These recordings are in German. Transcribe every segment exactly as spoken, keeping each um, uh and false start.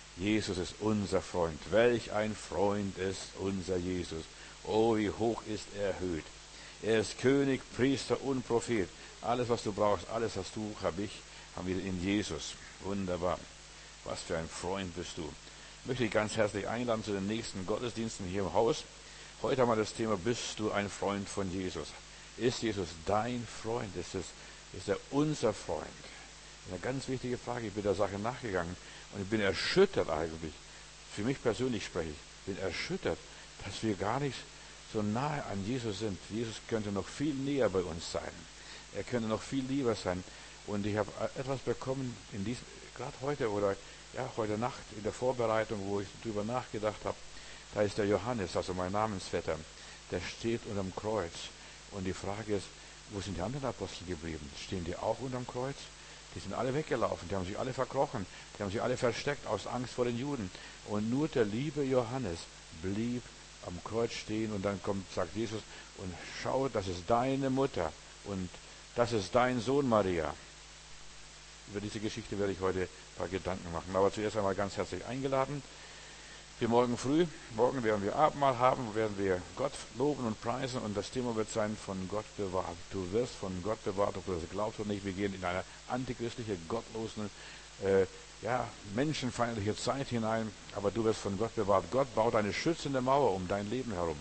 Jesus ist unser Freund. Welch ein Freund ist unser Jesus. Oh, wie hoch ist er erhöht. Er ist König, Priester und Prophet. Alles, was du brauchst, alles hast du, habe ich, haben wir in Jesus. Wunderbar. Was für ein Freund bist du. Ich möchte dich ganz herzlich einladen zu den nächsten Gottesdiensten hier im Haus. Heute haben wir das Thema, bist du ein Freund von Jesus? Ist Jesus dein Freund? Ist, es, ist er unser Freund? Eine ganz wichtige Frage. Ich bin der Sache nachgegangen und ich bin erschüttert eigentlich. Für mich persönlich spreche ich. bin erschüttert, dass wir gar nicht so nahe an Jesus sind. Jesus könnte noch viel näher bei uns sein. Er könnte noch viel lieber sein. Und ich habe etwas bekommen, in diesem, gerade heute oder ja, heute Nacht in der Vorbereitung, wo ich darüber nachgedacht habe. Da ist der Johannes, also mein Namensvetter, der steht unterm Kreuz. Und die Frage ist, wo sind die anderen Apostel geblieben? Stehen die auch unterm Kreuz? Die sind alle weggelaufen, die haben sich alle verkrochen, die haben sich alle versteckt aus Angst vor den Juden. Und nur der liebe Johannes blieb am Kreuz stehen und dann kommt, sagt Jesus, und schau, das ist deine Mutter und das ist dein Sohn Maria. Über diese Geschichte werde ich heute ein paar Gedanken machen. Aber zuerst einmal ganz herzlich eingeladen. Für morgen früh, morgen werden wir Abendmahl haben, werden wir Gott loben und preisen und das Thema wird sein, von Gott bewahrt. Du wirst von Gott bewahrt, ob du das glaubst oder nicht. Wir gehen in eine antichristliche, gottlosen, äh, ja, menschenfeindliche Zeit hinein, aber du wirst von Gott bewahrt. Gott baut eine schützende Mauer um dein Leben herum.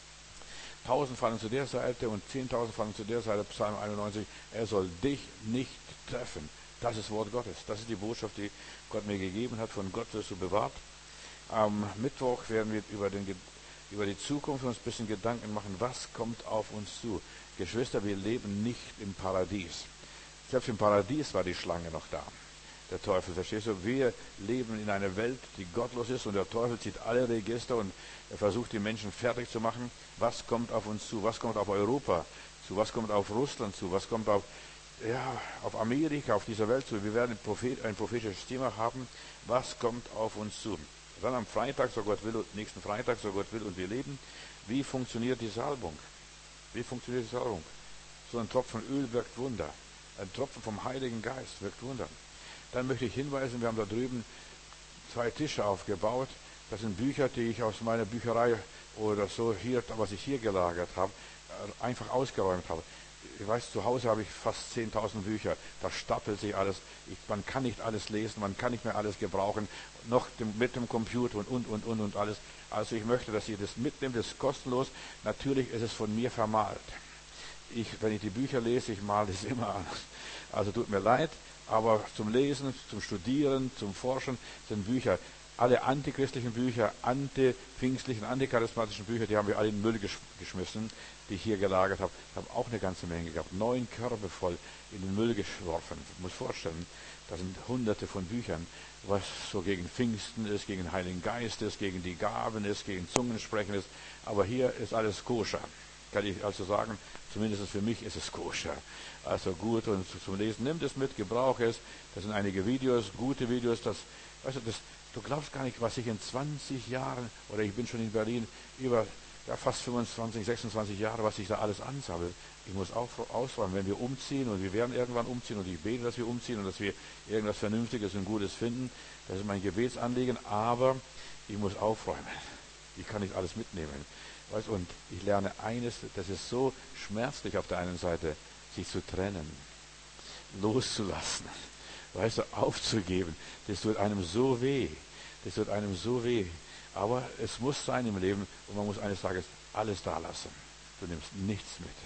Tausend fallen zu der Seite und zehntausend fallen zu der Seite, Psalm einundneunzig. Er soll dich nicht treffen. Das ist Wort Gottes. Das ist die Botschaft, die Gott mir gegeben hat. Von Gott wirst du bewahrt. Am Mittwoch werden wir über, den, über die Zukunft uns ein bisschen Gedanken machen, was kommt auf uns zu. Geschwister, wir leben nicht im Paradies. Selbst im Paradies war die Schlange noch da. Der Teufel, verstehst du? Wir leben in einer Welt, die gottlos ist und der Teufel zieht alle Register und er versucht, die Menschen fertig zu machen. Was kommt auf uns zu? Was kommt auf Europa zu? Was kommt auf Russland zu? Was kommt auf, ja, auf Amerika, auf dieser Welt zu? Wir werden ein, Prophet, ein prophetisches Thema haben. Was kommt auf uns zu? Dann am Freitag, so Gott will, und nächsten Freitag, so Gott will, und wir leben. Wie funktioniert die Salbung? Wie funktioniert die Salbung? So ein Tropfen Öl wirkt Wunder. Ein Tropfen vom Heiligen Geist wirkt Wunder. Dann möchte ich hinweisen, wir haben da drüben zwei Tische aufgebaut. Das sind Bücher, die ich aus meiner Bücherei oder so hier, was ich hier gelagert habe, einfach ausgeräumt habe. Ich weiß, zu Hause habe ich fast zehntausend Bücher. Da stapelt sich alles. Ich, man kann nicht alles lesen, man kann nicht mehr alles gebrauchen. Noch dem, mit dem Computer und, und, und, und, und alles. Also ich möchte, dass ihr das mitnehmt, das ist kostenlos. Natürlich ist es von mir vermalt. Ich, wenn ich die Bücher lese, ich male es immer an. Also tut mir leid, aber zum Lesen, zum Studieren, zum Forschen sind Bücher. Alle antichristlichen Bücher, antipfingstlichen, anticharismatischen Bücher, die haben wir alle in den Müll gesch- geschmissen, die ich hier gelagert habe. Ich habe auch eine ganze Menge gehabt. Neun Körbe voll in den Müll geschworfen. Ich muss vorstellen, da sind hunderte von Büchern, was so gegen Pfingsten ist, gegen den Heiligen Geist ist, gegen die Gaben ist, gegen Zungensprechen ist. Aber hier ist alles koscher. Kann ich also sagen, zumindest für mich ist es koscher. Also gut und zum Lesen, nimm das mit, gebrauche es. Das sind einige Videos, gute Videos. Das, weißt du, das, du glaubst gar nicht, was ich in zwanzig Jahren, oder ich bin schon in Berlin über ja, fast fünfundzwanzig, sechsundzwanzig Jahre, was ich da alles ansammle. Ich muss auch ausräumen, wenn wir umziehen und wir werden irgendwann umziehen und ich bete, dass wir umziehen und dass wir irgendwas Vernünftiges und Gutes finden. Das ist mein Gebetsanliegen, aber ich muss aufräumen. Ich kann nicht alles mitnehmen. Weißt, und ich lerne eines, das ist so schmerzlich auf der einen Seite, sich zu trennen, loszulassen, weißt du, aufzugeben. Das tut einem so weh. Das tut einem so weh. Aber es muss sein im Leben und man muss eines Tages alles da lassen. Du nimmst nichts mit.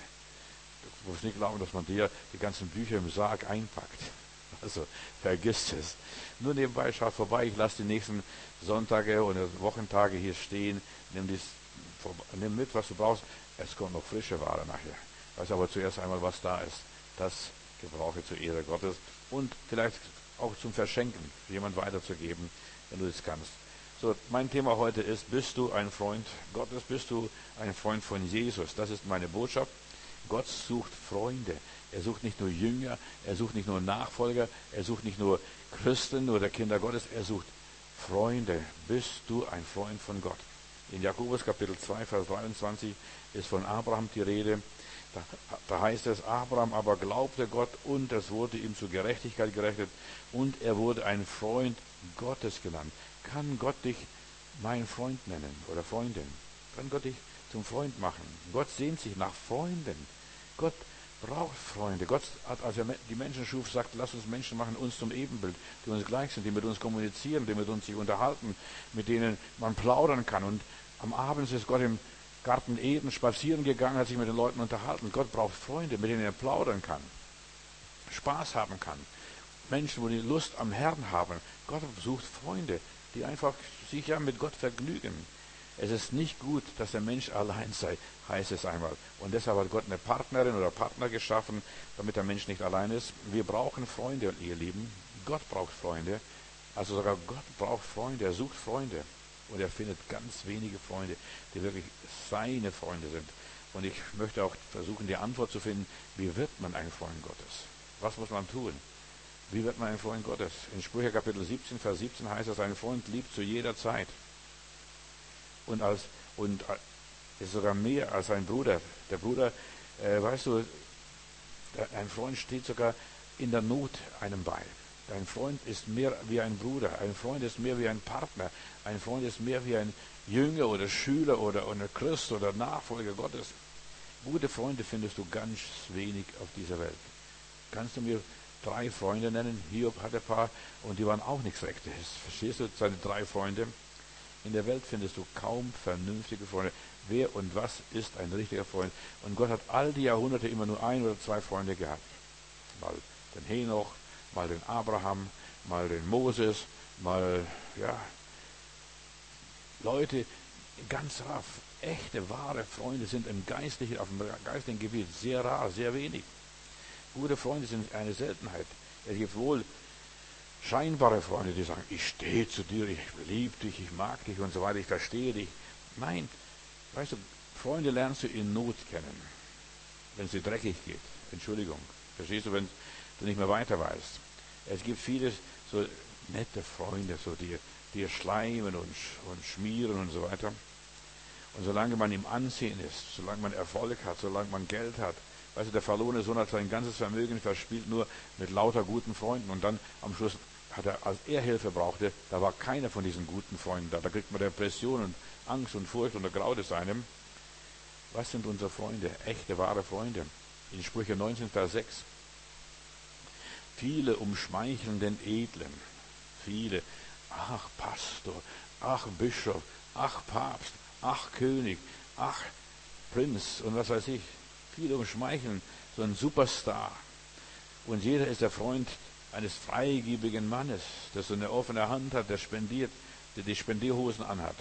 Du musst nicht glauben, dass man dir die ganzen Bücher im Sarg einpackt. Also vergiss es. Nur nebenbei, schaut vorbei. Ich lasse die nächsten Sonntage oder Wochentage hier stehen. Nimm, dies, nimm mit, was du brauchst. Es kommt noch frische Ware nachher. Weiß aber zuerst einmal, was da ist. Das gebrauche zur Ehre Gottes und vielleicht auch zum Verschenken, jemand weiterzugeben, wenn du das kannst. So, mein Thema heute ist, bist du ein Freund Gottes? Bist du ein Freund von Jesus? Das ist meine Botschaft. Gott sucht Freunde. Er sucht nicht nur Jünger, er sucht nicht nur Nachfolger, er sucht nicht nur Christen oder Kinder Gottes, er sucht Freunde. Bist du ein Freund von Gott? In Jakobus Kapitel zwei, Vers dreiundzwanzig ist von Abraham die Rede. Da, da heißt es, Abraham aber glaubte Gott und es wurde ihm zur Gerechtigkeit gerechnet und er wurde ein Freund Gottes genannt. Kann Gott dich mein Freund nennen oder Freundin? Kann Gott dich zum Freund machen? Gott sehnt sich nach Freunden. Gott braucht Freunde. Gott hat, als er die Menschen schuf, sagt, lass uns Menschen machen, uns zum Ebenbild, die uns gleich sind, die mit uns kommunizieren, die mit uns sich unterhalten, mit denen man plaudern kann. Und am Abend ist Gott im Garten Eden spazieren gegangen, hat sich mit den Leuten unterhalten. Gott braucht Freunde, mit denen er plaudern kann, Spaß haben kann. Menschen, wo die Lust am Herrn haben. Gott sucht Freunde, die einfach sich ja mit Gott vergnügen. Es ist nicht gut, dass der Mensch allein sei, heißt es einmal. Und deshalb hat Gott eine Partnerin oder Partner geschaffen, damit der Mensch nicht allein ist. Wir brauchen Freunde, ihr Lieben. Gott braucht Freunde. Also sogar Gott braucht Freunde. Er sucht Freunde. Und er findet ganz wenige Freunde, die wirklich seine Freunde sind. Und ich möchte auch versuchen, die Antwort zu finden, wie wird man ein Freund Gottes? Was muss man tun? Wie wird man ein Freund Gottes? In Sprüche Kapitel siebzehn, Vers siebzehn heißt es, ein Freund liebt zu jeder Zeit. Und, als, und ist sogar mehr als ein Bruder. Der Bruder, äh, weißt du, ein Freund steht sogar in der Not einem bei. Ein Freund ist mehr wie ein Bruder. Ein Freund ist mehr wie ein Partner. Ein Freund ist mehr wie ein Jünger oder Schüler oder, oder Christ oder Nachfolger Gottes. Gute Freunde findest du ganz wenig auf dieser Welt. Kannst du mir drei Freunde nennen? Hiob hatte ein paar und die waren auch nichts Rechtes. Verstehst du, seine drei Freunde? In der Welt findest du kaum vernünftige Freunde. Wer und was ist ein richtiger Freund? Und Gott hat all die Jahrhunderte immer nur ein oder zwei Freunde gehabt. Mal den Henoch, mal den Abraham, mal den Moses, mal, ja, Leute, ganz raff, echte, wahre Freunde sind im geistlichen, auf dem geistlichen Gebiet sehr rar, sehr wenig. Gute Freunde sind eine Seltenheit. Es gibt wohl scheinbare Freunde, die sagen, ich stehe zu dir, ich liebe dich, ich mag dich und so weiter, ich verstehe dich. Nein, weißt du, Freunde lernst du in Not kennen, wenn es dir dreckig geht. Entschuldigung, verstehst du, wenn du nicht mehr weiter weißt. Es gibt viele so nette Freunde, so die dir schleimen und, und schmieren und so weiter. Und solange man im Ansehen ist, solange man Erfolg hat, solange man Geld hat, weißt du, der verlorene Sohn hat sein ganzes Vermögen verspielt nur mit lauter guten Freunden und dann am Schluss hat er, als er Hilfe brauchte, da war keiner von diesen guten Freunden da. Da kriegt man Depression und Angst und Furcht und da graut es einem. Was sind unsere Freunde? Echte, wahre Freunde. In Sprüche neunzehn, Vers sechs. Viele umschmeicheln den Edlen. Viele. Ach, Pastor. Ach, Bischof. Ach, Papst. Ach, König. Ach, Prinz und was weiß ich. Viele umschmeicheln so einen Superstar. Und jeder ist der Freund eines freigebigen Mannes, der so eine offene Hand hat, der spendiert, der die Spendierhosen anhat.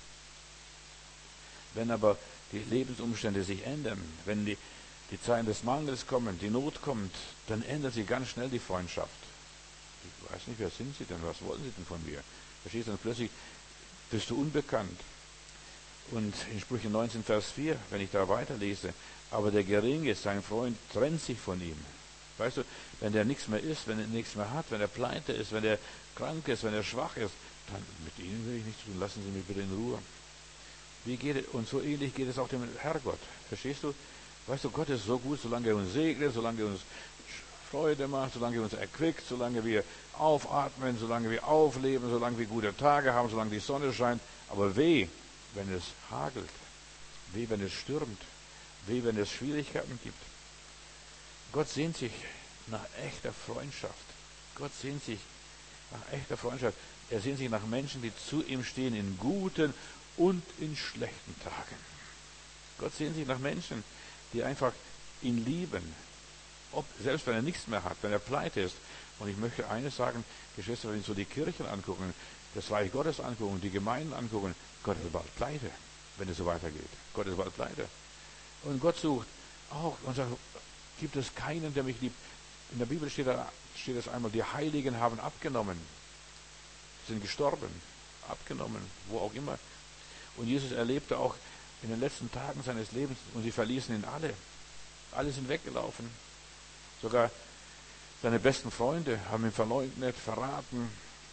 Wenn aber die Lebensumstände sich ändern, wenn die, die Zeiten des Mangels kommen, die Not kommt, dann ändert sich ganz schnell die Freundschaft. Ich weiß nicht, wer sind Sie denn, was wollen Sie denn von mir? Verstehst du, und plötzlich bist du unbekannt. Und in Sprüche neunzehn, Vers vier, wenn ich da weiterlese, aber der Geringe, sein Freund, trennt sich von ihm. Weißt du, wenn der nichts mehr ist, wenn er nichts mehr hat, wenn er pleite ist, wenn er krank ist, wenn er schwach ist, dann mit ihnen will ich nichts tun, lassen Sie mich bitte in Ruhe. Wie geht es? Und so ähnlich geht es auch dem Herrgott. Verstehst du? Weißt du, Gott ist so gut, solange er uns segnet, solange er uns Freude macht, solange er uns erquickt, solange wir aufatmen, solange wir aufleben, solange wir gute Tage haben, solange die Sonne scheint. Aber weh, wenn es hagelt, weh, wenn es stürmt, weh, wenn es Schwierigkeiten gibt. Gott sehnt sich nach echter Freundschaft. Gott sehnt sich nach echter Freundschaft. Er sehnt sich nach Menschen, die zu ihm stehen in guten und in schlechten Tagen. Gott sehnt sich nach Menschen, die einfach ihn lieben. Ob, selbst wenn er nichts mehr hat, wenn er pleite ist. Und ich möchte eines sagen, Geschwister, wenn wir so die Kirchen angucken, das Reich Gottes angucken, die Gemeinden angucken, Gott ist bald pleite, wenn es so weitergeht. Gott ist bald pleite. Und Gott sucht auch und sagt, gibt es keinen, der mich liebt. In der Bibel steht, da, steht es einmal, die Heiligen haben abgenommen, sind gestorben, abgenommen, wo auch immer. Und Jesus erlebte auch in den letzten Tagen seines Lebens, und sie verließen ihn alle. Alle sind weggelaufen. Sogar seine besten Freunde haben ihn verleugnet, verraten.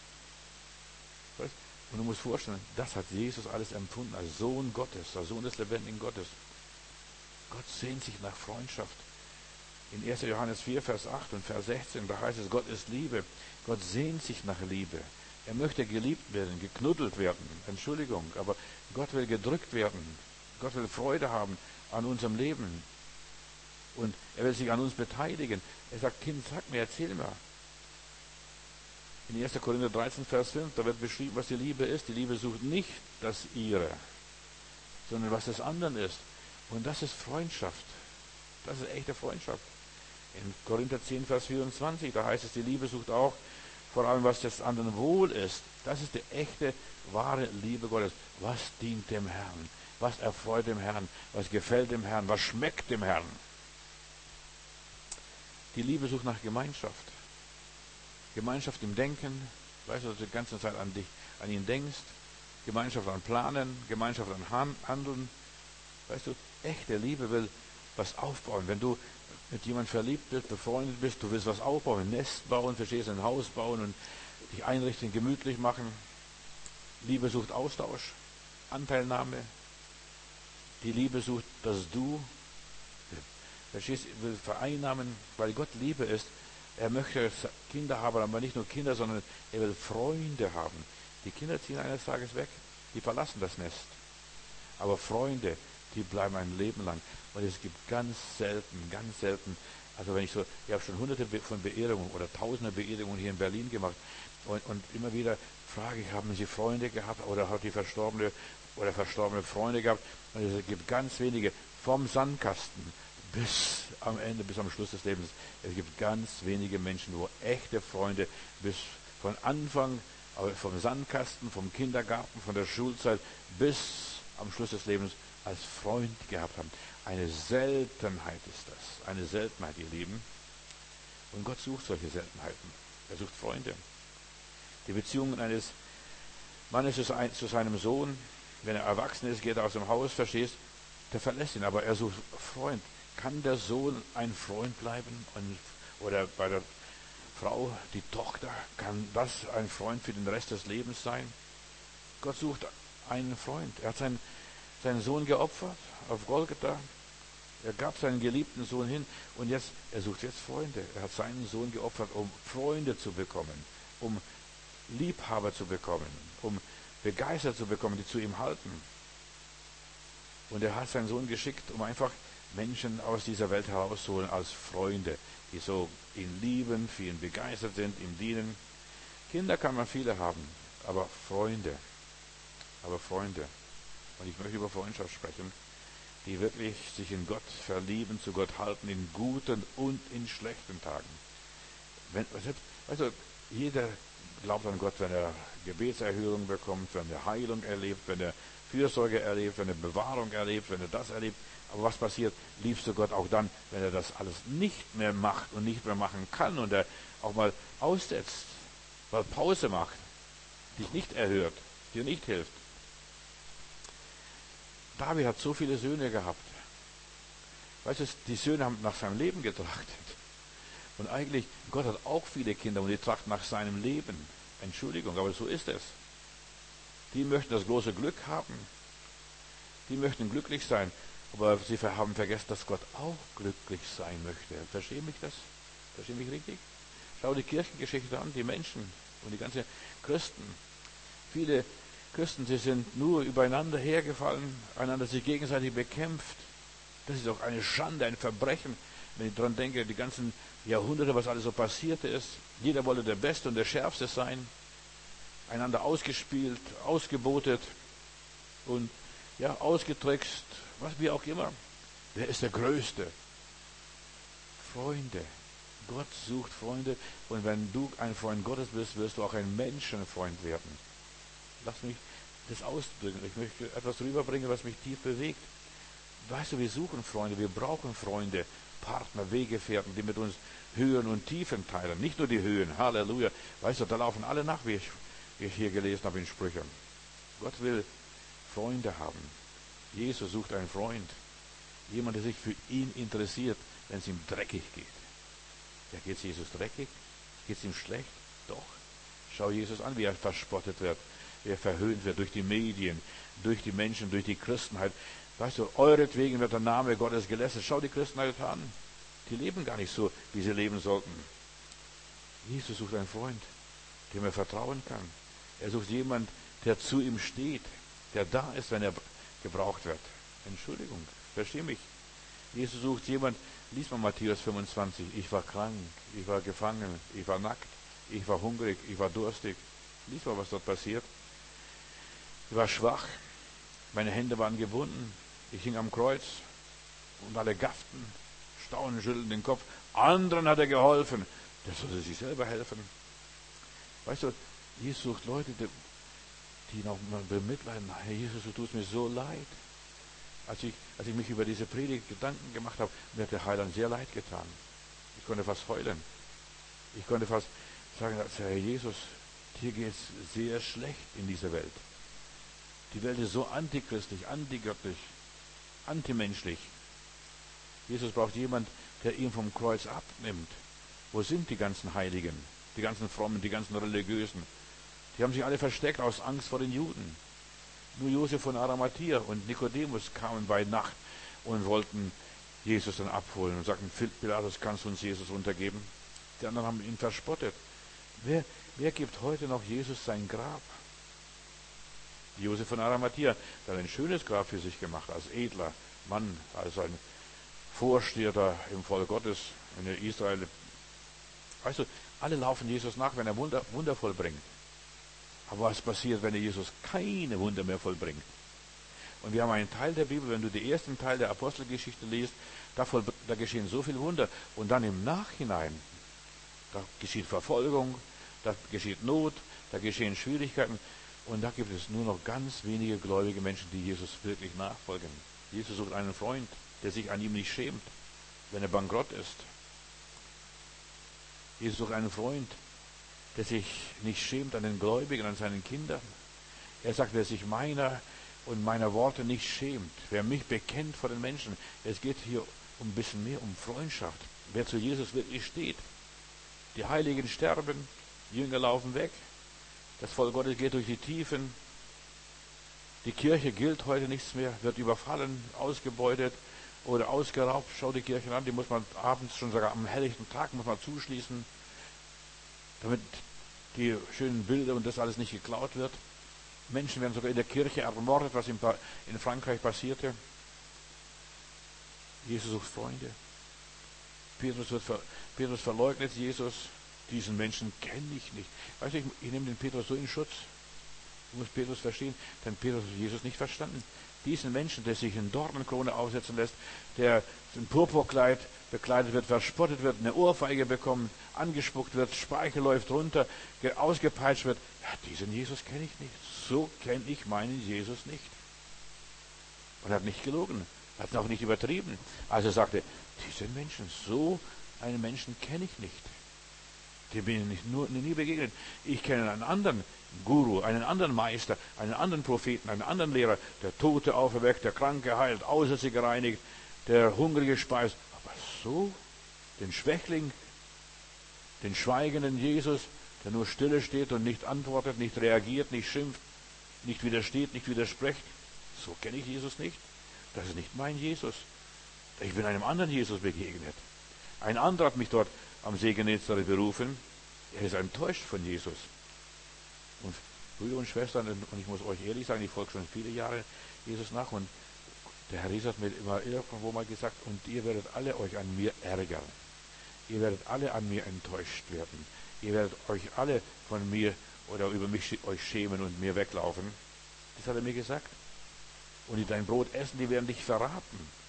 Und du musst vorstellen, das hat Jesus alles empfunden als Sohn Gottes, als Sohn des lebendigen Gottes. Gott sehnt sich nach Freundschaft. In erster Johannes vier, Vers acht und Vers sechzehn, da heißt es, Gott ist Liebe. Gott sehnt sich nach Liebe. Er möchte geliebt werden, geknuddelt werden. Entschuldigung, aber Gott will gedrückt werden. Gott will Freude haben an unserem Leben. Und er will sich an uns beteiligen. Er sagt, Kind, sag mir, erzähl mir. In erster Korinther dreizehn, Vers fünf, da wird beschrieben, was die Liebe ist. Die Liebe sucht nicht das Ihre, sondern was des anderen ist. Und das ist Freundschaft. Das ist echte Freundschaft. In Korinther zehn, Vers vierundzwanzig, da heißt es, die Liebe sucht auch vor allem, was des anderen wohl ist. Das ist die echte, wahre Liebe Gottes. Was dient dem Herrn? Was erfreut dem Herrn? Was gefällt dem Herrn? Was schmeckt dem Herrn? Die Liebe sucht nach Gemeinschaft. Gemeinschaft im Denken. Weißt du, dass du die ganze Zeit an dich, an ihn denkst. Gemeinschaft an Planen. Gemeinschaft an Handeln. Weißt du, echte Liebe will was aufbauen. Wenn du mit jemandem verliebt bist, befreundet bist, du willst was aufbauen, ein Nest bauen, verstehst, ein Haus bauen und dich einrichten, gemütlich machen. Liebe sucht Austausch, Anteilnahme. Die Liebe sucht das Du. Verstehst, will vereinnahmen, weil Gott Liebe ist. Er möchte Kinder haben, aber nicht nur Kinder, sondern er will Freunde haben. Die Kinder ziehen eines Tages weg, die verlassen das Nest. Aber Freunde, die bleiben ein Leben lang. Und es gibt ganz selten, ganz selten, also wenn ich so, ich habe schon hunderte von Beerdigungen oder tausende Beerdigungen hier in Berlin gemacht und, und immer wieder frage ich, haben Sie Freunde gehabt oder hat die Verstorbene oder verstorbene Freunde gehabt? Und es gibt ganz wenige, vom Sandkasten bis am Ende, bis am Schluss des Lebens. Es gibt ganz wenige Menschen, wo echte Freunde bis von Anfang, aber vom Sandkasten, vom Kindergarten, von der Schulzeit bis am Schluss des Lebens als Freund gehabt haben. Eine Seltenheit ist das. Eine Seltenheit, ihr Lieben. Und Gott sucht solche Seltenheiten. Er sucht Freunde. Die Beziehungen eines Mannes zu seinem Sohn, wenn er erwachsen ist, geht er aus dem Haus, verstehst, der verlässt ihn, aber er sucht Freund. Kann der Sohn ein Freund bleiben? Und, oder bei der Frau, die Tochter, kann das ein Freund für den Rest des Lebens sein? Gott sucht einen Freund. Er hat seinen, seinen Sohn geopfert auf Golgatha. Er gab seinen geliebten Sohn hin und jetzt, er sucht jetzt Freunde. Er hat seinen Sohn geopfert, um Freunde zu bekommen, um Liebhaber zu bekommen, um begeistert zu bekommen, die zu ihm halten. Und er hat seinen Sohn geschickt, um einfach Menschen aus dieser Welt herauszuholen als Freunde, die so ihn lieben, für ihn begeistert sind, ihm dienen. Kinder kann man viele haben, aber Freunde, aber Freunde. Und ich möchte über Freundschaft sprechen, die wirklich sich in Gott verlieben, zu Gott halten, in guten und in schlechten Tagen. Wenn, also jeder glaubt an Gott, wenn er Gebetserhörung bekommt, wenn er Heilung erlebt, wenn er Fürsorge erlebt, wenn er Bewahrung erlebt, wenn er das erlebt. Aber was passiert? Liebst du Gott auch dann, wenn er das alles nicht mehr macht und nicht mehr machen kann und er auch mal aussetzt, mal Pause macht, dich nicht erhört, dir nicht hilft. David hat so viele Söhne gehabt. Weißt du, die Söhne haben nach seinem Leben getrachtet. Und eigentlich, Gott hat auch viele Kinder und die trachten nach seinem Leben. Entschuldigung, aber so ist es. Die möchten das große Glück haben. Die möchten glücklich sein. Aber sie haben vergessen, dass Gott auch glücklich sein möchte. Verstehen mich das? Verstehen mich richtig? Schau die Kirchengeschichte an, die Menschen und die ganzen Christen. Viele Christen, sie sind nur übereinander hergefallen, einander sich gegenseitig bekämpft. Das ist auch eine Schande, ein Verbrechen, wenn ich daran denke, die ganzen Jahrhunderte, was alles so passiert ist. Jeder wollte der Beste und der Schärfste sein, einander ausgespielt, ausgebotet und ja, ausgetrickst, was wie auch immer. Wer ist der Größte? Freunde. Gott sucht Freunde und wenn du ein Freund Gottes bist, wirst du auch ein Menschenfreund werden. Lass mich das ausdrücken. Ich möchte etwas rüberbringen, was mich tief bewegt. Weißt du, wir suchen Freunde, wir brauchen Freunde, Partner, Weggefährten, die mit uns Höhen und Tiefen teilen. Nicht nur die Höhen, Halleluja. Weißt du, da laufen alle nach, wie ich, wie ich hier gelesen habe in Sprüchen. Gott will Freunde haben. Jesus sucht einen Freund. Jemand, der sich für ihn interessiert, wenn es ihm dreckig geht. Ja, geht es Jesus dreckig? Geht es ihm schlecht? Doch. Schau Jesus an, wie er verspottet wird, wie er verhöhnt wird durch die Medien, durch die Menschen, durch die Christenheit. Weißt du, euretwegen wird der Name Gottes gelästert. Schau die Christenheit an. Die leben gar nicht so, wie sie leben sollten. Jesus sucht einen Freund, dem er vertrauen kann. Er sucht jemand, der zu ihm steht, der da ist, wenn er gebraucht wird. Entschuldigung, versteh mich. Jesus sucht jemand, lies mal Matthäus fünfundzwanzig, ich war krank, ich war gefangen, ich war nackt, ich war hungrig, ich war durstig. Lies mal, was dort passiert. Ich war schwach, meine Hände waren gebunden, ich hing am Kreuz und alle gafften, staunen, schütteln den Kopf. Anderen hat er geholfen, der sollte sich selber helfen. Weißt du, Jesus sucht Leute, die, die noch mal bemitleiden. Herr Jesus, du tust mir so leid. Als ich, als ich mich über diese Predigt Gedanken gemacht habe, mir hat der Heiland sehr leid getan. Ich konnte fast heulen. Ich konnte fast sagen, Herr Jesus, dir geht es sehr schlecht in dieser Welt. Die Welt ist so antichristlich, antigöttlich, antimenschlich. Jesus braucht jemand, der ihn vom Kreuz abnimmt. Wo sind die ganzen Heiligen, die ganzen Frommen, die ganzen Religiösen? Die haben sich alle versteckt aus Angst vor den Juden. Nur Josef von Arimathea und Nikodemus kamen bei Nacht und wollten Jesus dann abholen und sagten, Pilatus, kannst du uns Jesus untergeben? Die anderen haben ihn verspottet. Wer, wer gibt heute noch Jesus sein Grab? Josef von Arimathea, der hat ein schönes Grab für sich gemacht, als edler Mann, als ein Vorsteher im Volk Gottes in Israel. Weißt du, alle laufen Jesus nach, wenn er Wunder, Wunder vollbringt. Aber was passiert, wenn er Jesus keine Wunder mehr vollbringt? Und wir haben einen Teil der Bibel, wenn du den ersten Teil der Apostelgeschichte liest, da, voll, da geschehen so viele Wunder. Und dann im Nachhinein, da geschieht Verfolgung, da geschieht Not, da geschehen Schwierigkeiten. Und da gibt es nur noch ganz wenige gläubige Menschen, die Jesus wirklich nachfolgen. Jesus sucht einen Freund, der sich an ihm nicht schämt, wenn er bankrott ist. Jesus sucht einen Freund, der sich nicht schämt an den Gläubigen, an seinen Kindern. Er sagt, wer sich meiner und meiner Worte nicht schämt, wer mich bekennt vor den Menschen. Es geht hier um ein bisschen mehr um Freundschaft. Wer zu Jesus wirklich steht. Die Heiligen sterben, die Jünger laufen weg. Das Volk Gottes geht durch die Tiefen. Die Kirche gilt heute nichts mehr, wird überfallen, ausgebeutet oder ausgeraubt. Schau die Kirchen an, die muss man abends, schon sogar am helllichten Tag, muss man zuschließen, damit die schönen Bilder und das alles nicht geklaut wird. Menschen werden sogar in der Kirche ermordet, was in Frankreich passierte. Jesus sucht Freunde. Petrus, wird ver, Petrus verleugnet Jesus. Diesen Menschen kenne ich nicht. Weißt du, ich, ich nehme den Petrus so in Schutz. Du musst Petrus verstehen, denn Petrus hat Jesus nicht verstanden. Diesen Menschen, der sich in Dornenkrone aufsetzen lässt, der im Purpurkleid bekleidet wird, verspottet wird, eine Ohrfeige bekommt, angespuckt wird, Speichel läuft runter, ausgepeitscht wird. Ja, diesen Jesus kenne ich nicht. So kenne ich meinen Jesus nicht. Und er hat nicht gelogen, er hat auch nicht übertrieben. Also er sagte, diesen Menschen, so einen Menschen kenne ich nicht. Dem bin ich nur, nie begegnet. Ich kenne einen anderen Guru, einen anderen Meister, einen anderen Propheten, einen anderen Lehrer, der Tote auferweckt, der Kranke heilt, Aussätzige gereinigt, der Hungrige speist. Aber so, den Schwächling, den schweigenden Jesus, der nur stille steht und nicht antwortet, nicht reagiert, nicht schimpft, nicht widersteht, nicht widerspricht, so kenne ich Jesus nicht. Das ist nicht mein Jesus. Ich bin einem anderen Jesus begegnet. Ein anderer hat mich dort am See Genezareth berufen. Er ist enttäuscht von Jesus. Und Brüder und Schwestern, und ich muss euch ehrlich sagen, ich folge schon viele Jahre Jesus nach, und der Herr Jesus hat mir immer irgendwo mal gesagt, und ihr werdet alle euch an mir ärgern. Ihr werdet alle an mir enttäuscht werden. Ihr werdet euch alle von mir oder über mich euch schämen und mir weglaufen. Das hat er mir gesagt. Und die dein Brot essen, die werden dich verraten.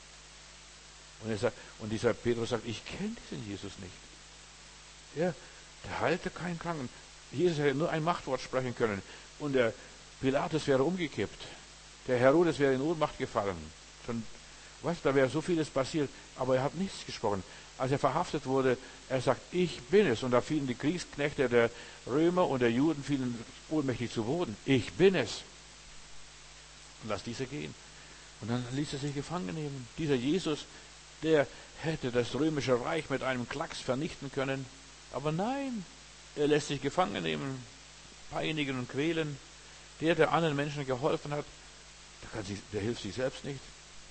Und, er sagt, und dieser Petrus sagt, ich kenne diesen Jesus nicht. Ja, der heilte keinen Kranken. Jesus hätte nur ein Machtwort sprechen können. Und der Pilatus wäre umgekippt. Der Herodes wäre in Ohnmacht gefallen. Schon, weißt du, da wäre so vieles passiert, aber er hat nichts gesprochen. Als er verhaftet wurde, er sagt, ich bin es. Und da fielen die Kriegsknechte der Römer und der Juden fielen ohnmächtig zu Boden. Ich bin es. Und lass diese gehen. Und dann ließ er sich gefangen nehmen. Dieser Jesus, der hätte das römische Reich mit einem Klacks vernichten können. Aber nein, er lässt sich gefangen nehmen, peinigen und quälen. Der, der anderen Menschen geholfen hat, der, kann sich, der hilft sich selbst nicht.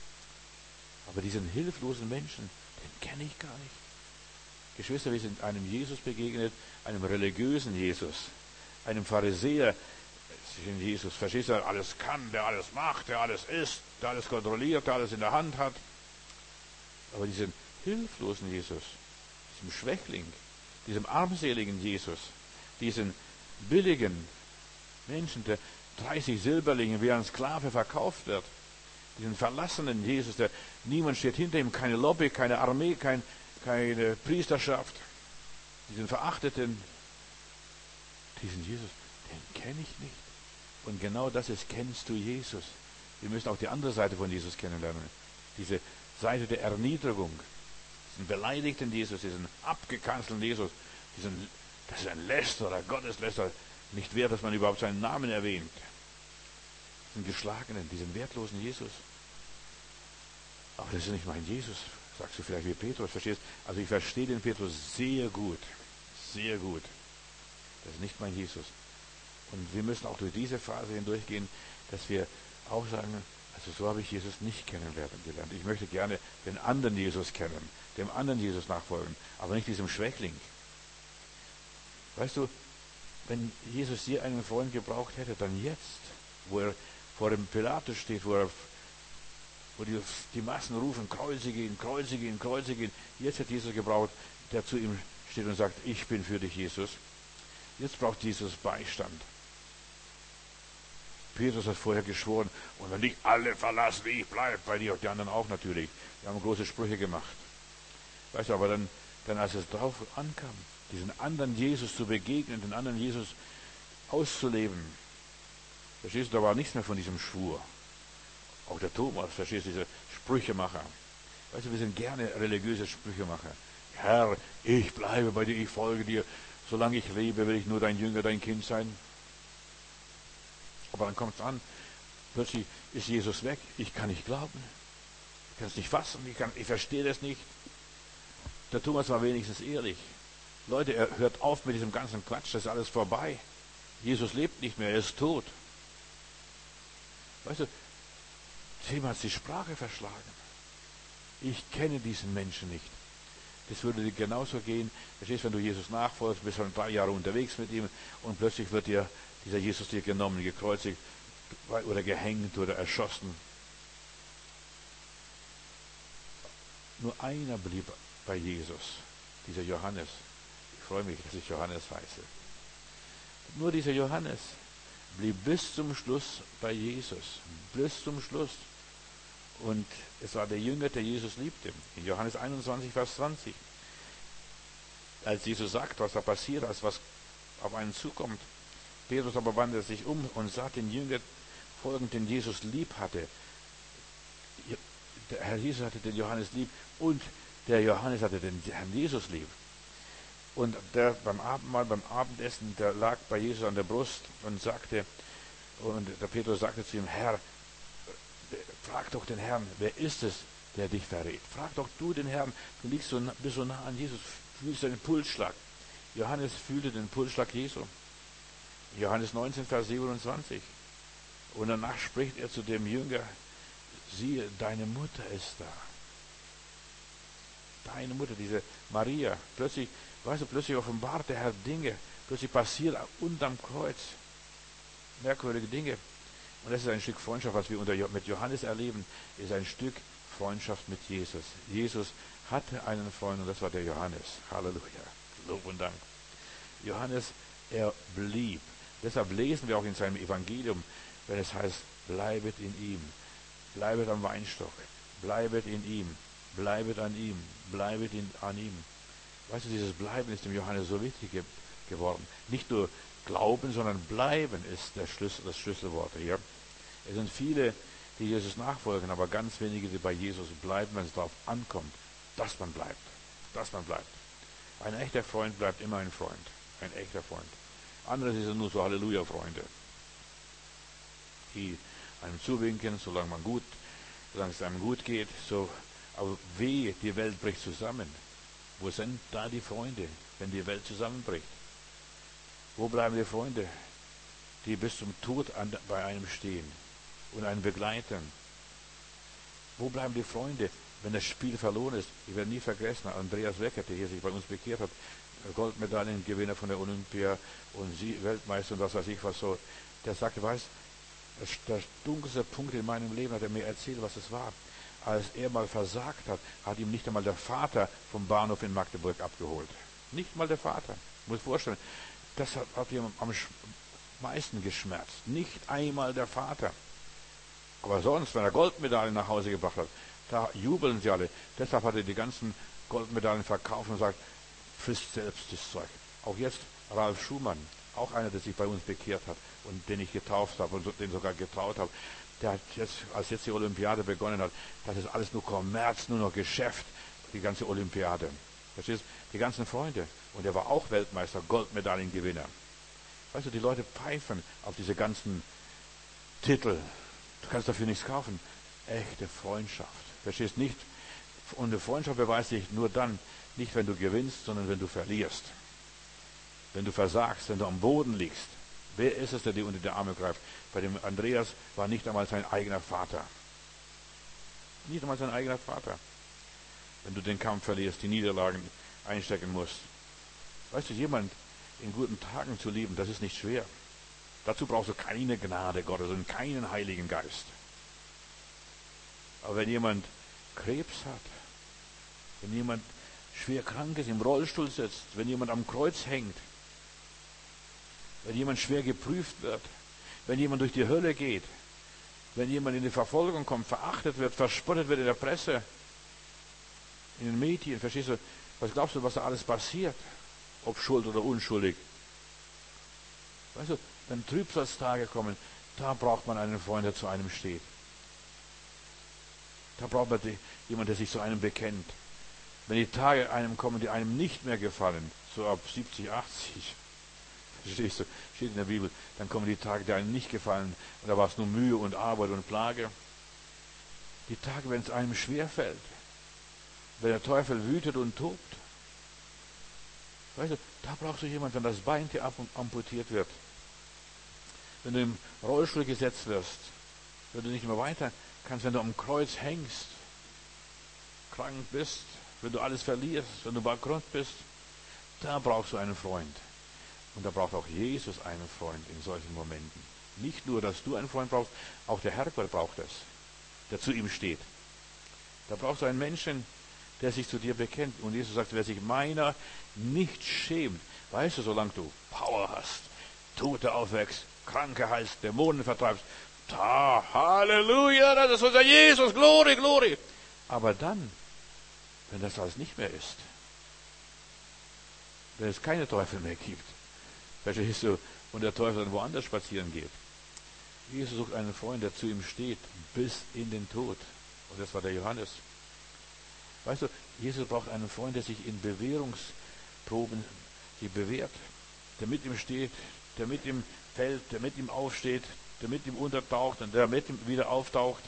Aber diesen hilflosen Menschen, den kenne ich gar nicht. Geschwister, wir sind einem Jesus begegnet, einem religiösen Jesus. einem Pharisäer in Jesus. Verstehst du, der alles kann, der alles macht, der alles ist, der alles kontrolliert, der alles in der Hand hat. Aber diesen hilflosen Jesus, diesem Schwächling, diesem armseligen Jesus, diesen billigen Menschen, der dreißig Silberlinge wie ein Sklave verkauft wird, diesen verlassenen Jesus, der niemand steht hinter ihm, keine Lobby, keine Armee, kein, keine Priesterschaft, diesen verachteten, diesen Jesus, den kenne ich nicht. Und genau das ist, kennst du Jesus. Wir müssen auch die andere Seite von Jesus kennenlernen. Diese Seite der Erniedrigung, diesen beleidigten Jesus, diesen abgekanzelten Jesus, diesen, das ist ein Lästerer, Gotteslästerer, nicht wert, dass man überhaupt seinen Namen erwähnt. Diesen geschlagenen, diesen wertlosen Jesus. Aber das ist nicht mein Jesus, sagst du vielleicht wie Petrus, verstehst? Also ich verstehe den Petrus sehr gut, sehr gut. Das ist nicht mein Jesus. Und wir müssen auch durch diese Phase hindurchgehen, dass wir auch sagen, also so habe ich Jesus nicht kennenlernen gelernt. Ich möchte gerne den anderen Jesus kennen, dem anderen Jesus nachfolgen, aber nicht diesem Schwächling. Weißt du, wenn Jesus hier einen Freund gebraucht hätte, dann jetzt, wo er vor dem Pilatus steht, wo, er, wo die, die Massen rufen, kreuzige ihn, kreuzige ihn, kreuzige ihn. Jetzt hat Jesus gebraucht, der zu ihm steht und sagt, ich bin für dich, Jesus. Jetzt braucht Jesus Beistand. Petrus hat vorher geschworen, und wenn dich alle verlassen, ich bleibe bei dir. Und die anderen auch natürlich. Die haben große Sprüche gemacht. Weißt du, aber dann, dann als es drauf ankam, diesen anderen Jesus zu begegnen, den anderen Jesus auszuleben, verstehst du, da war nichts mehr von diesem Schwur. Auch der Thomas, verstehst du, diese Sprüchemacher. Weißt du, wir sind gerne religiöse Sprüchemacher. Herr, ich bleibe bei dir, ich folge dir. Solange ich lebe, will ich nur dein Jünger, dein Kind sein. Aber dann kommt es an, plötzlich ist Jesus weg. Ich kann nicht glauben. Ich kann es nicht fassen. Ich, kann, ich verstehe das nicht. Der Thomas war wenigstens ehrlich. Leute, er hört auf mit diesem ganzen Quatsch. Das ist alles vorbei. Jesus lebt nicht mehr. Er ist tot. Weißt du, dem hat die Sprache verschlagen. Ich kenne diesen Menschen nicht. Das würde dir genauso gehen. Verstehst, wenn du Jesus nachfolgst, bist schon drei Jahre unterwegs mit ihm und plötzlich wird dir dieser Jesus dir genommen, gekreuzigt oder gehängt oder erschossen. Nur einer blieb bei Jesus, dieser Johannes. Ich freue mich, dass ich Johannes heiße. Nur dieser Johannes blieb bis zum Schluss bei Jesus. Bis zum Schluss. Und es war der Jünger, der Jesus liebte. In Johannes einundzwanzig, Vers zwanzig. Als Jesus sagt, was da passiert, als was auf einen zukommt. Petrus aber wandte sich um und sah den Jünger folgend, den Jesus lieb hatte. Der Herr Jesus hatte den Johannes lieb und der Johannes hatte den Herrn Jesus lieb. Und der beim Abendmahl, beim Abendessen, der lag bei Jesus an der Brust und sagte, und der Petrus sagte zu ihm, Herr, frag doch den Herrn, wer ist es, der dich verrät? Frag doch du den Herrn, du liegst so, bist so nah an Jesus, fühlst einen Pulsschlag. Johannes fühlte den Pulsschlag Jesu. Johannes neunzehn, Vers siebenundzwanzig. Und danach spricht er zu dem Jünger, siehe, deine Mutter ist da. Deine Mutter, diese Maria. Plötzlich, weißt du, plötzlich offenbart der Herr Dinge. Plötzlich passiert unterm Kreuz merkwürdige Dinge. Und das ist ein Stück Freundschaft, was wir unter, mit Johannes erleben, ist ein Stück Freundschaft mit Jesus. Jesus hatte einen Freund und das war der Johannes. Halleluja. Lob und Dank. Johannes, er blieb. Deshalb lesen wir auch in seinem Evangelium, wenn es heißt, bleibet in ihm, bleibet am Weinstock, bleibet in ihm, bleibet an ihm, bleibet in, an ihm. Weißt du, dieses Bleiben ist dem Johannes so wichtig ge- geworden. Nicht nur Glauben, sondern Bleiben ist der Schlüssel, das Schlüsselwort hier. Es sind viele, die Jesus nachfolgen, aber ganz wenige, die bei Jesus bleiben, wenn es darauf ankommt, dass man bleibt, dass man bleibt. Ein echter Freund bleibt immer ein Freund, ein echter Freund. Anderes ist nur so Halleluja-Freunde, die einem zuwinken, solange man gut, solange es einem gut geht. So, aber wehe, die Welt bricht zusammen. Wo sind da die Freunde, wenn die Welt zusammenbricht? Wo bleiben die Freunde, die bis zum Tod an, bei einem stehen und einen begleiten? Wo bleiben die Freunde, wenn das Spiel verloren ist? Ich werde nie vergessen, Andreas Wecker, der hier sich bei uns bekehrt hat, Goldmedaillengewinner von der Olympia und Sie, Weltmeister und was weiß ich was so, der sagte, weißt, der dunkelste Punkt in meinem Leben, hat er mir erzählt, was es war. Als er mal versagt hat, hat ihm nicht einmal der Vater vom Bahnhof in Magdeburg abgeholt. Nicht mal der Vater. Muss vorstellen, das hat, hat ihm am meisten geschmerzt. Nicht einmal der Vater. Aber sonst, wenn er Goldmedaillen nach Hause gebracht hat, da jubeln sie alle. Deshalb hat er die ganzen Goldmedaillen verkauft und sagt, frisst selbst das Zeug. Auch jetzt Ralf Schumann, auch einer, der sich bei uns bekehrt hat und den ich getauft habe und den sogar getraut habe. Der hat jetzt, als jetzt die Olympiade begonnen hat, das ist alles nur Kommerz, nur noch Geschäft, die ganze Olympiade. Verstehst du? Die ganzen Freunde. Und er war auch Weltmeister, Goldmedaillengewinner. Weißt du, die Leute pfeifen auf diese ganzen Titel. Du kannst dafür nichts kaufen. Echte Freundschaft. Verstehst du nicht? Und eine Freundschaft beweist sich nur dann, nicht wenn du gewinnst, sondern wenn du verlierst. Wenn du versagst, wenn du am Boden liegst. Wer ist es, der dir unter die Arme greift? Bei dem Andreas war nicht einmal sein eigener Vater. Nicht einmal sein eigener Vater. Wenn du den Kampf verlierst, die Niederlagen einstecken musst. Weißt du, jemand in guten Tagen zu lieben, das ist nicht schwer. Dazu brauchst du keine Gnade Gottes und keinen Heiligen Geist. Aber wenn jemand Krebs hat, wenn jemand schwer krank ist, im Rollstuhl sitzt, wenn jemand am Kreuz hängt, wenn jemand schwer geprüft wird, wenn jemand durch die Hölle geht, wenn jemand in die Verfolgung kommt, verachtet wird, verspottet wird in der Presse, in den Medien, verstehst du, was glaubst du, was da alles passiert? Ob schuld oder unschuldig. Weißt du, wenn Trübsalstage kommen, da braucht man einen Freund, der zu einem steht. Da braucht man die, jemanden, der sich zu einem bekennt. Wenn die Tage einem kommen, die einem nicht mehr gefallen, so ab siebzig, achtzig, verstehst du, steht in der Bibel, dann kommen die Tage, die einem nicht gefallen, und da war es nur Mühe und Arbeit und Plage. Die Tage, wenn es einem schwerfällt, wenn der Teufel wütet und tobt, weißt du, da brauchst du jemanden, wenn das Bein dir amputiert wird, wenn du im Rollstuhl gesetzt wirst, wenn du nicht mehr weiter kannst, wenn du am Kreuz hängst, krank bist, wenn du alles verlierst, wenn du bankrott bist, da brauchst du einen Freund. Und da braucht auch Jesus einen Freund in solchen Momenten. Nicht nur, dass du einen Freund brauchst, auch der Herrgott braucht es, der zu ihm steht. Da brauchst du einen Menschen, der sich zu dir bekennt. Und Jesus sagt, wer sich meiner nicht schämt, weißt du, solange du Power hast, Tote aufwächst, Kranke heilst, Dämonen vertreibst, da, Halleluja, das ist unser Jesus, Glory, Glory. Aber dann, wenn das alles nicht mehr ist, wenn es keine Teufel mehr gibt, verstehst du, und der Teufel dann woanders spazieren geht. Jesus sucht einen Freund, der zu ihm steht, bis in den Tod. Und das war der Johannes. Weißt du, Jesus braucht einen Freund, der sich in Bewährungsproben sie bewährt, der mit ihm steht, der mit ihm fällt, der mit ihm aufsteht, der mit ihm untertaucht und der mit ihm wieder auftaucht.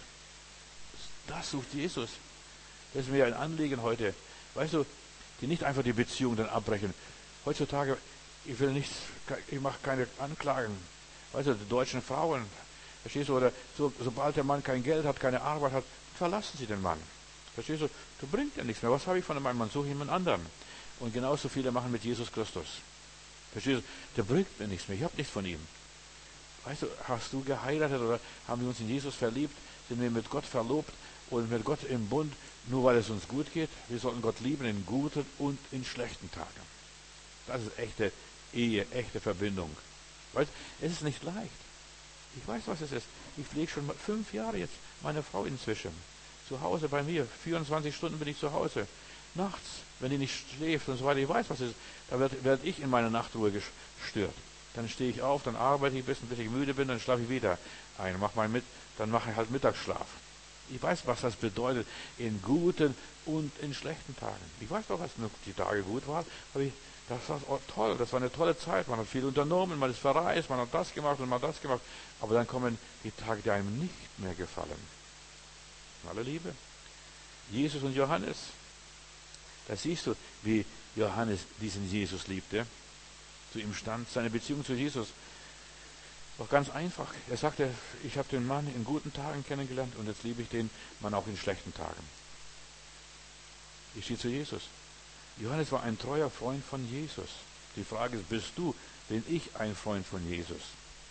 Das sucht Jesus. Das ist mir ein Anliegen heute. Weißt du, die nicht einfach die Beziehung dann abbrechen. Heutzutage, ich will nichts, ich mache keine Anklagen. Weißt du, die deutschen Frauen, verstehst du, oder so, sobald der Mann kein Geld hat, keine Arbeit hat, verlassen sie den Mann. Verstehst du, du bringst ja nichts mehr. Was habe ich von meinem Mann? Suche ich jemand anderen. Und genauso viele machen mit Jesus Christus. Verstehst du, der bringt mir nichts mehr. Ich habe nichts von ihm. Weißt du, hast du geheiratet oder haben wir uns in Jesus verliebt? Sind wir mit Gott verlobt und mit Gott im Bund, nur weil es uns gut geht? Wir sollten Gott lieben in guten und in schlechten Tagen. Das ist echte Ehe, echte Verbindung. Weißt du, es ist nicht leicht. Ich weiß, was es ist. Ich pflege schon fünf Jahre jetzt meine Frau inzwischen. Zu Hause bei mir. vierundzwanzig Stunden bin ich zu Hause. Nachts, wenn die nicht schläft und so weiter, ich weiß, was es ist, da werde werd ich in meiner Nachtruhe gestört. Dann stehe ich auf, dann arbeite ich ein bisschen, bis ich müde bin, dann schlafe ich wieder ein. Mach mal mit, dann mache ich halt Mittagsschlaf. Ich weiß, was das bedeutet in guten und in schlechten Tagen. Ich weiß doch, was die Tage gut waren, aber ich, das war toll, das war eine tolle Zeit. Man hat viel unternommen, man ist verreist, man hat das gemacht und man hat das gemacht. Aber dann kommen die Tage, die einem nicht mehr gefallen. In aller Liebe. Jesus und Johannes. Da siehst du, wie Johannes diesen Jesus liebte. Zu ihm stand, seine Beziehung zu Jesus. Doch ganz einfach. Er sagte, ich habe den Mann in guten Tagen kennengelernt und jetzt liebe ich den Mann auch in schlechten Tagen. Ich stehe zu Jesus. Johannes war ein treuer Freund von Jesus. Die Frage ist, bist du, bin ich ein Freund von Jesus?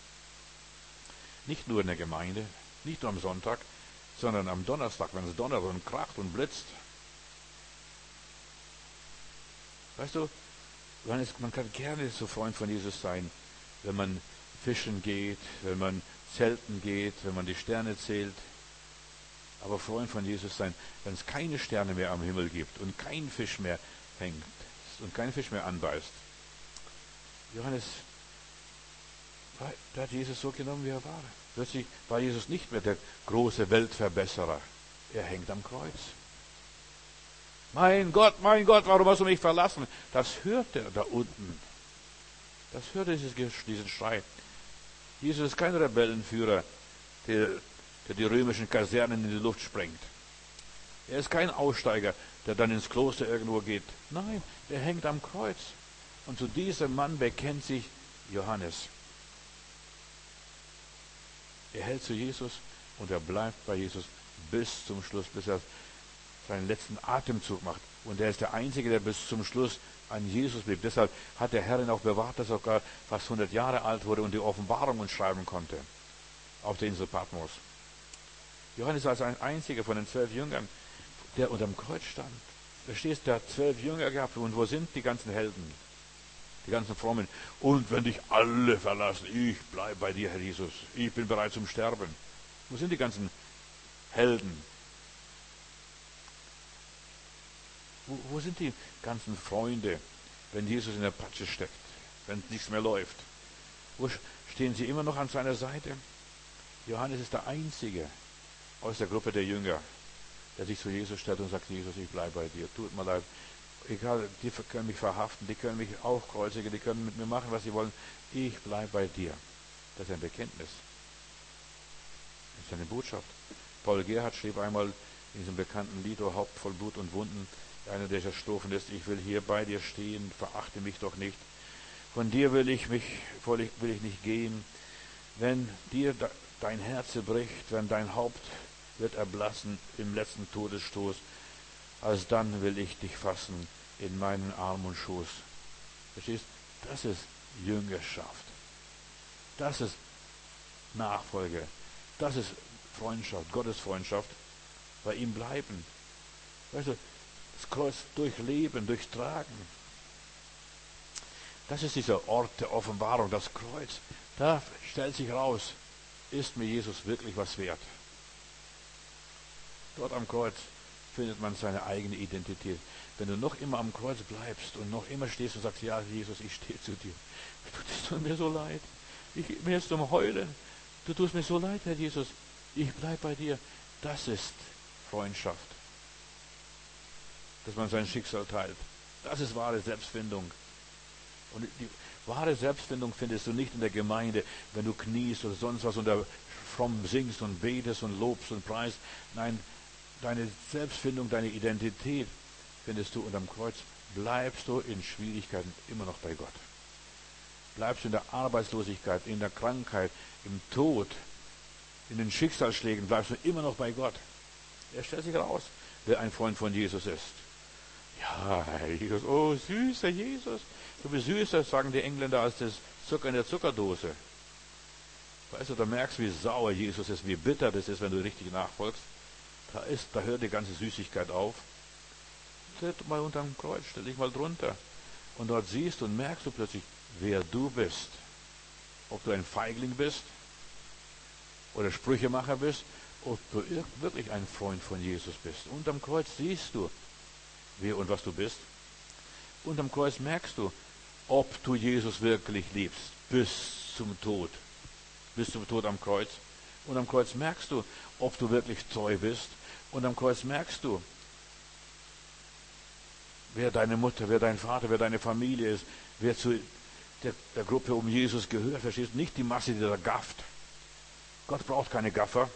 Nicht nur in der Gemeinde, nicht nur am Sonntag, sondern am Donnerstag, wenn es donnert und kracht und blitzt. Weißt du, man kann gerne so Freund von Jesus sein, wenn man fischen geht, wenn man zelten geht, wenn man die Sterne zählt. Aber Freund von Jesus sein, wenn es keine Sterne mehr am Himmel gibt und kein Fisch mehr hängt und kein Fisch mehr anbeißt. Johannes, da hat Jesus so genommen, wie er war. Plötzlich war Jesus nicht mehr der große Weltverbesserer. Er hängt am Kreuz. Mein Gott, mein Gott, warum hast du mich verlassen? Das hörte er da unten. Das hörte dieses, diesen Schrei. Jesus ist kein Rebellenführer, der, der die römischen Kasernen in die Luft sprengt. Er ist kein Aussteiger, der dann ins Kloster irgendwo geht. Nein, er hängt am Kreuz. Und zu diesem Mann bekennt sich Johannes. Er hält zu Jesus und er bleibt bei Jesus bis zum Schluss, bis er seinen letzten Atemzug macht. Und er ist der Einzige, der bis zum Schluss an Jesus blieb. Deshalb hat der Herr ihn auch bewahrt, dass er sogar fast hundert Jahre alt wurde und die Offenbarungen schreiben konnte auf der Insel Patmos. Johannes war ein einziger von den zwölf Jüngern, der unterm Kreuz stand. Verstehst du, der hat zwölf Jünger gehabt. Und wo sind die ganzen Helden? Die ganzen Frommen. Und wenn dich alle verlassen, ich bleibe bei dir, Herr Jesus. Ich bin bereit zum Sterben. Wo sind die ganzen Helden? Wo, wo sind die ganzen Freunde, wenn Jesus in der Patsche steckt, wenn nichts mehr läuft? Wo stehen sie immer noch an seiner Seite? Johannes ist der Einzige aus der Gruppe der Jünger, der sich zu Jesus stellt und sagt, Jesus, ich bleibe bei dir, tut mir leid. Egal, die können mich verhaften, die können mich auch kreuzigen, die können mit mir machen, was sie wollen. Ich bleibe bei dir. Das ist ein Bekenntnis. Das ist eine Botschaft. Paul Gerhardt schrieb einmal in diesem bekannten Lied, O Haupt voll Blut und Wunden, eine dieser Strophen ist, ich will hier bei dir stehen, verachte mich doch nicht. Von dir will ich mich, will ich nicht gehen. Wenn dir dein Herz bricht, wenn dein Haupt wird erblassen im letzten Todesstoß, alsdann will ich dich fassen in meinen Arm und Schoß. Verstehst? Das ist Jüngerschaft. Das ist Nachfolge. Das ist Freundschaft, Gottes Freundschaft. Bei ihm bleiben. Weißt du, das Kreuz durchleben, durchtragen. Das ist dieser Ort der Offenbarung, das Kreuz. Da stellt sich raus, ist mir Jesus wirklich was wert? Dort am Kreuz findet man seine eigene Identität. Wenn du noch immer am Kreuz bleibst und noch immer stehst und sagst, ja, Jesus, ich stehe zu dir. Das tut mir so leid. Ich, mir ist zum Heulen. Du tust mir so leid, Herr Jesus. Ich bleibe bei dir. Das ist Freundschaft. Dass man sein Schicksal teilt. Das ist wahre Selbstfindung. Und die wahre Selbstfindung findest du nicht in der Gemeinde, wenn du kniest oder sonst was und da fromm singst und betest und lobst und preist. Nein, deine Selbstfindung, deine Identität findest du unterm Kreuz. Bleibst du in Schwierigkeiten immer noch bei Gott. Bleibst du in der Arbeitslosigkeit, in der Krankheit, im Tod, in den Schicksalsschlägen, bleibst du immer noch bei Gott. Er stellt sich raus, wer ein Freund von Jesus ist. Ja, Jesus, oh süßer Jesus, du bist süßer, sagen die Engländer, als das Zucker in der Zuckerdose. Weißt du, da merkst du, wie sauer Jesus ist, wie bitter das ist, wenn du richtig nachfolgst. Da ist, da hört die ganze Süßigkeit auf. Tritt mal unterm Kreuz, stell dich mal drunter. Und dort siehst du und merkst du plötzlich, wer du bist. Ob du ein Feigling bist oder Sprüchemacher bist, ob du wirklich ein Freund von Jesus bist. Unterm Kreuz siehst du, wer und was du bist. Unterm Kreuz merkst du, ob du Jesus wirklich liebst, bis zum Tod. Bis zum Tod am Kreuz. Und am Kreuz merkst du, ob du wirklich treu bist. Und am Kreuz merkst du, wer deine Mutter, wer dein Vater, wer deine Familie ist, wer zu der, der Gruppe um Jesus gehört. Verstehst du? Nicht die Masse, die da gafft. Gott braucht keine Gaffer.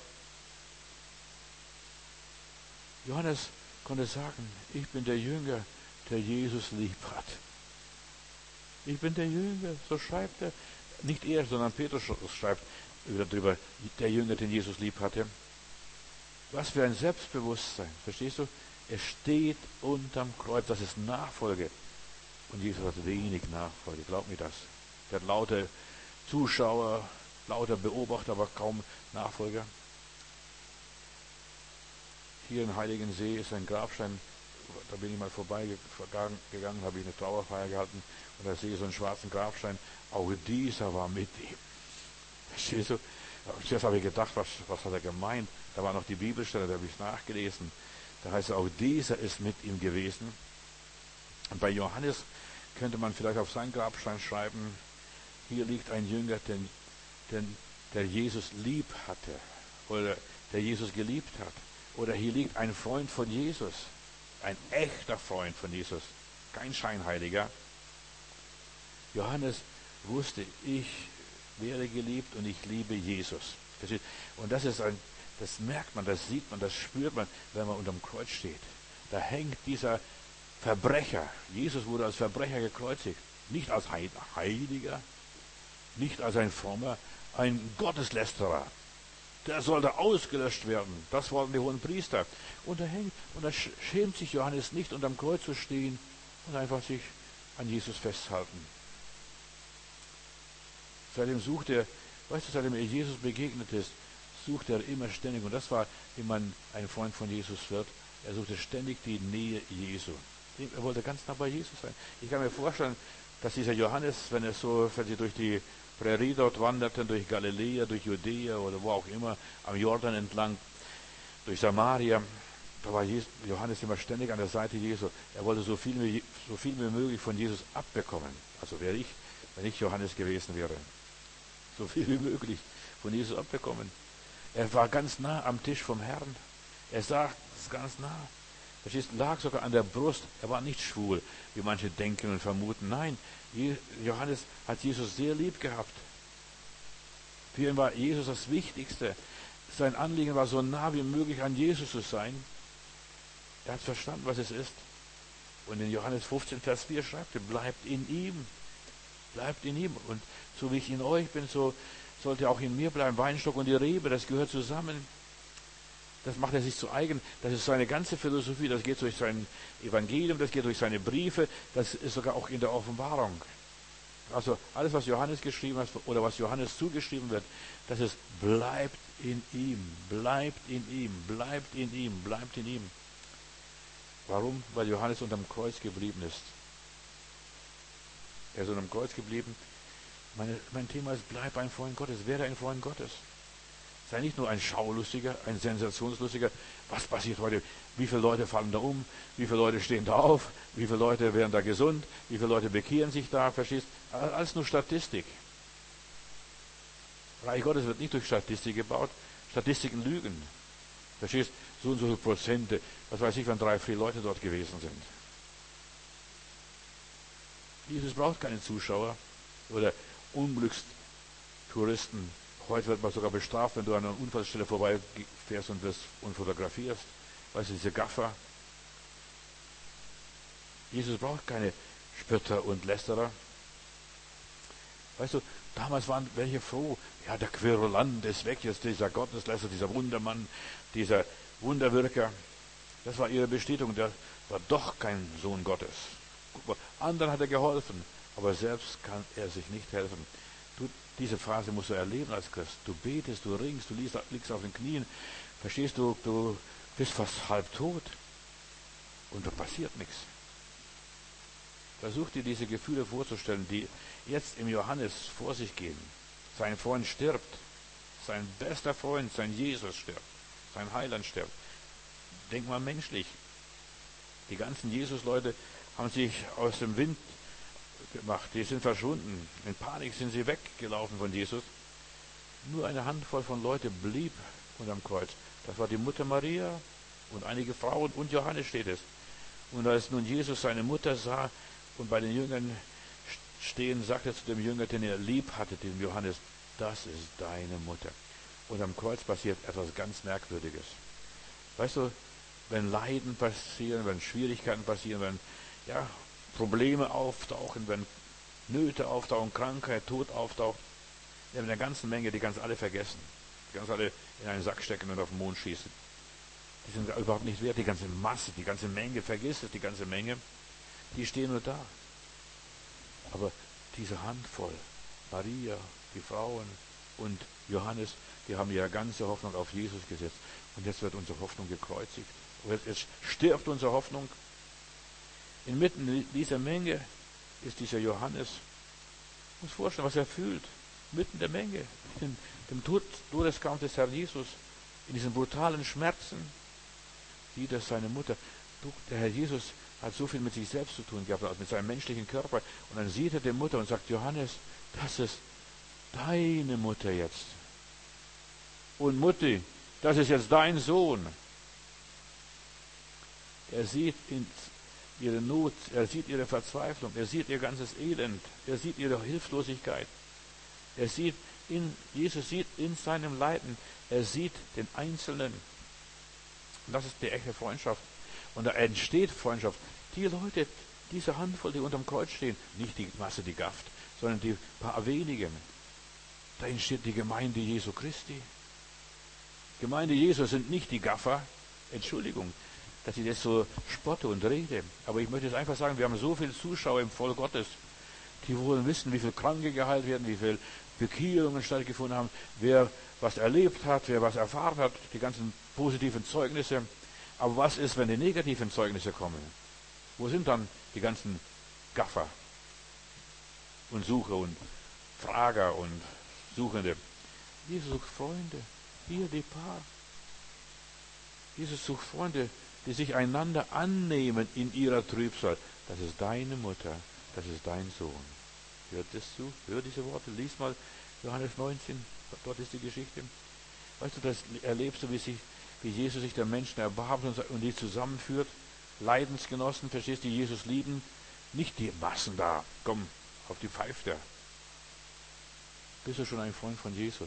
Johannes konnte sagen, ich bin der Jünger, der Jesus lieb hat. Ich bin der Jünger, so schreibt er. Nicht er, sondern Petrus schreibt darüber, der Jünger, den Jesus lieb hatte. Was für ein Selbstbewusstsein, verstehst du? Er steht unterm Kreuz. Das ist Nachfolge. Und Jesus hat wenig Nachfolge. Glaub mir das. Der hat lauter Zuschauer, lauter Beobachter, aber kaum Nachfolger. Hier in Heiligensee ist ein Grabstein. Da bin ich mal vorbeigegangen, habe ich eine Trauerfeier gehalten. Und da sehe ich so einen schwarzen Grabstein. Auch dieser war mit ihm. Verstehst du? Zuerst habe ich gedacht, was, was hat er gemeint? Da war noch die Bibelstelle, da habe ich nachgelesen. Da heißt es, auch dieser ist mit ihm gewesen. Und bei Johannes könnte man vielleicht auf seinen Grabstein schreiben, hier liegt ein Jünger, den, den, der Jesus lieb hatte. Oder der Jesus geliebt hat. Oder hier liegt ein Freund von Jesus. Ein echter Freund von Jesus. Kein Scheinheiliger. Johannes wusste, ich werde geliebt und ich liebe Jesus. Und das ist ein, das merkt man, das sieht man, das spürt man, wenn man unterm Kreuz steht. Da hängt dieser Verbrecher. Jesus wurde als Verbrecher gekreuzigt. Nicht als Heiliger, nicht als ein Frommer, ein Gotteslästerer. Der sollte ausgelöscht werden. Das wollten die hohen Priester. Und da hängt, und da schämt sich Johannes nicht, unterm Kreuz zu stehen und einfach sich an Jesus festhalten. Seitdem sucht er, weißt du, seitdem er Jesus begegnet ist, sucht er immer ständig. Und das war, wie man ein Freund von Jesus wird. Er suchte ständig die Nähe Jesu. Er wollte ganz nah bei Jesus sein. Ich kann mir vorstellen, dass dieser Johannes, wenn er so, wenn sie durch die Prärie dort wanderten, durch Galiläa, durch Judäa oder wo auch immer, am Jordan entlang, durch Samaria, da war Johannes immer ständig an der Seite Jesu. Er wollte so viel, wie, so viel wie möglich von Jesus abbekommen. Also wäre ich, wenn ich Johannes gewesen wäre. So viel wie möglich von Jesus abbekommen. Er war ganz nah am Tisch vom Herrn. Er saß ganz nah. Verstehst, lag sogar an der Brust. Er war nicht schwul, wie manche denken und vermuten. Nein, Johannes hat Jesus sehr lieb gehabt. Für ihn war Jesus das Wichtigste. Sein Anliegen war, so nah wie möglich an Jesus zu sein. Er hat verstanden, was es ist. Und in Johannes fünfzehn, Vers vier schreibt er, bleibt in ihm. Bleibt in ihm. Und so wie ich in euch bin, so sollte auch in mir bleiben. Weinstock und die Rebe, das gehört zusammen. Das macht er sich zu eigen. Das ist seine ganze Philosophie. Das geht durch sein Evangelium, das geht durch seine Briefe. Das ist sogar auch in der Offenbarung. Also alles, was Johannes geschrieben hat oder was Johannes zugeschrieben wird, das ist, bleibt in ihm, bleibt in ihm, bleibt in ihm, bleibt in ihm. Warum? Weil Johannes unterm Kreuz geblieben ist. Er ist unterm Kreuz geblieben. Meine, mein Thema ist, bleib ein Freund Gottes, werde ein Freund Gottes. Sei nicht nur ein Schaulustiger, ein Sensationslustiger. Was passiert heute? Wie viele Leute fallen da um? Wie viele Leute stehen da auf? Wie viele Leute werden da gesund? Wie viele Leute bekehren sich da? Verstehst? Alles nur Statistik. Reich Gottes wird nicht durch Statistik gebaut. Statistiken lügen. Verstehst? So und so viele Prozente. Was weiß ich, wenn drei, vier Leute dort gewesen sind. Jesus braucht keine Zuschauer oder Unglückstouristen. Heute wird man sogar bestraft, wenn du an einer Unfallstelle vorbeifährst und das und fotografierst. Weißt du, diese Gaffer. Jesus braucht keine Spötter und Lästerer. Weißt du, damals waren welche froh. Ja, der Querulant ist weg, jetzt dieser Gottesläster, dieser Wundermann, dieser Wunderwirker. Das war ihre Bestätigung, der war doch kein Sohn Gottes. Guck mal, anderen hat er geholfen, aber selbst kann er sich nicht helfen. Du, diese Phase musst du erleben als Christ. Du betest, du ringst, du liegst, liegst auf den Knien. Verstehst du, du bist fast halb tot. Und da passiert nichts. Versuch dir diese Gefühle vorzustellen, die jetzt im Johannes vor sich gehen. Sein Freund stirbt. Sein bester Freund, sein Jesus stirbt. Sein Heiland stirbt. Denk mal menschlich. Die ganzen Jesus-Leute haben sich aus dem Wind gemacht. Die sind verschwunden. In Panik sind sie weggelaufen von Jesus. Nur eine Handvoll von Leuten blieb unterm Kreuz. Das war die Mutter Maria und einige Frauen und Johannes steht es. Und als nun Jesus seine Mutter sah und bei den Jüngern stehen, sagte er zu dem Jünger, den er lieb hatte, dem Johannes, das ist deine Mutter. Und am Kreuz passiert etwas ganz Merkwürdiges. Weißt du, wenn Leiden passieren, wenn Schwierigkeiten passieren, wenn ja, Probleme auftauchen, wenn Nöte auftauchen, Krankheit, Tod auftaucht, ja, mit der ganzen Menge, die kannst alle vergessen. Die kannst alle in einen Sack stecken und auf den Mond schießen. Die sind überhaupt nicht wert. Die ganze Masse, die ganze Menge, vergiss es, die ganze Menge, die stehen nur da. Aber diese Handvoll, Maria, die Frauen und Johannes, die haben ihre ganze Hoffnung auf Jesus gesetzt. Und jetzt wird unsere Hoffnung gekreuzigt. Und jetzt, jetzt stirbt unsere Hoffnung. Inmitten dieser Menge ist dieser Johannes. Ich muss vorstellen, was er fühlt. Mitten der Menge, in dem Todeskampf des Herrn Jesus, in diesen brutalen Schmerzen, sieht er seine Mutter. Der Herr Jesus hat so viel mit sich selbst zu tun gehabt, mit seinem menschlichen Körper. Und dann sieht er die Mutter und sagt, Johannes, das ist deine Mutter jetzt. Und Mutti, das ist jetzt dein Sohn. Er sieht in ihre Not, er sieht ihre Verzweiflung, er sieht ihr ganzes Elend, er sieht ihre Hilflosigkeit. Er sieht, in, Jesus sieht in seinem Leiden, er sieht den Einzelnen. Und das ist die echte Freundschaft. Und da entsteht Freundschaft. Die Leute, diese Handvoll, die unterm Kreuz stehen, nicht die Masse, die gafft, sondern die paar wenigen. Da entsteht die Gemeinde Jesu Christi. Gemeinde Jesu sind nicht die Gaffer. Entschuldigung, dass ich das so spotte und rede. Aber ich möchte jetzt einfach sagen, wir haben so viele Zuschauer im Volk Gottes, die wollen wissen, wie viele Kranke geheilt werden, wie viele Bekehrungen stattgefunden haben, wer was erlebt hat, wer was erfahren hat, die ganzen positiven Zeugnisse. Aber was ist, wenn die negativen Zeugnisse kommen? Wo sind dann die ganzen Gaffer und Sucher und Frager und Suchende? Jesus sucht Freunde, hier die Paar. Jesus sucht Freunde, die sich einander annehmen in ihrer Trübsal. Das ist deine Mutter, das ist dein Sohn. Hört das zu? Hör diese Worte. Lies mal Johannes neunzehn. Dort ist die Geschichte. Weißt du, das erlebst du, wie, sich, wie Jesus sich der Menschen erbarmt und, und die zusammenführt. Leidensgenossen, verstehst du, die Jesus lieben. Nicht die Massen da. Komm, auf die Pfeife. Bist du schon ein Freund von Jesus?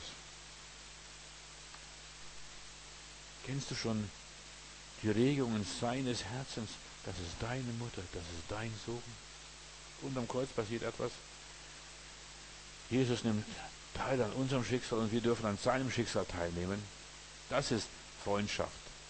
Kennst du schon die Regungen seines Herzens? Das ist deine Mutter, das ist dein Sohn. Und am Kreuz passiert etwas. Jesus nimmt teil an unserem Schicksal und wir dürfen an seinem Schicksal teilnehmen. Das ist Freundschaft.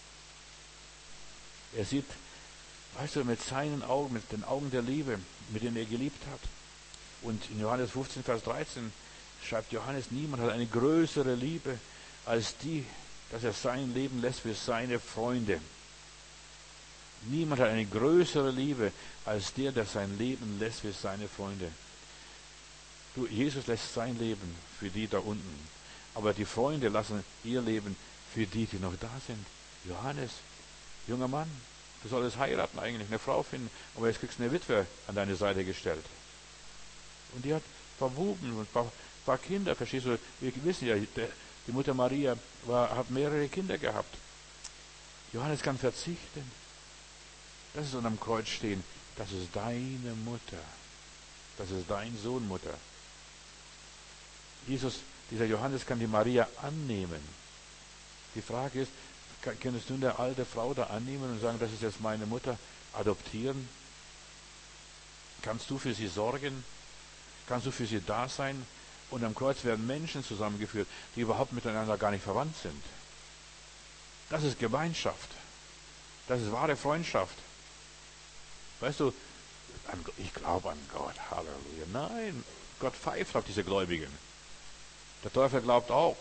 Er sieht, weißt du, mit seinen Augen, mit den Augen der Liebe, mit denen er geliebt hat. Und in Johannes fünfzehn, Vers dreizehn schreibt Johannes, niemand hat eine größere Liebe als die, dass er sein Leben lässt für seine Freunde. Niemand hat eine größere Liebe als der, der sein Leben lässt für seine Freunde. Du, Jesus lässt sein Leben für die da unten. Aber die Freunde lassen ihr Leben für die, die noch da sind. Johannes, junger Mann, du solltest heiraten eigentlich, eine Frau finden, aber jetzt kriegst du eine Witwe an deine Seite gestellt. Und die hat ein paar Buben und ein paar, paar Kinder, verstehst du? Wir wissen ja, der, die Mutter Maria war, hat mehrere Kinder gehabt. Johannes kann verzichten. Das ist unterm Kreuz stehen. Das ist deine Mutter. Das ist dein Sohn, Mutter. Jesus, dieser Johannes kann die Maria annehmen. Die Frage ist, könntest du eine alte Frau da annehmen und sagen, das ist jetzt meine Mutter, adoptieren? Kannst du für sie sorgen? Kannst du für sie da sein? Und am Kreuz werden Menschen zusammengeführt, die überhaupt miteinander gar nicht verwandt sind. Das ist Gemeinschaft. Das ist wahre Freundschaft. Weißt du, ich glaube an Gott, Halleluja. Nein, Gott pfeift auf diese Gläubigen. Der Teufel glaubt auch.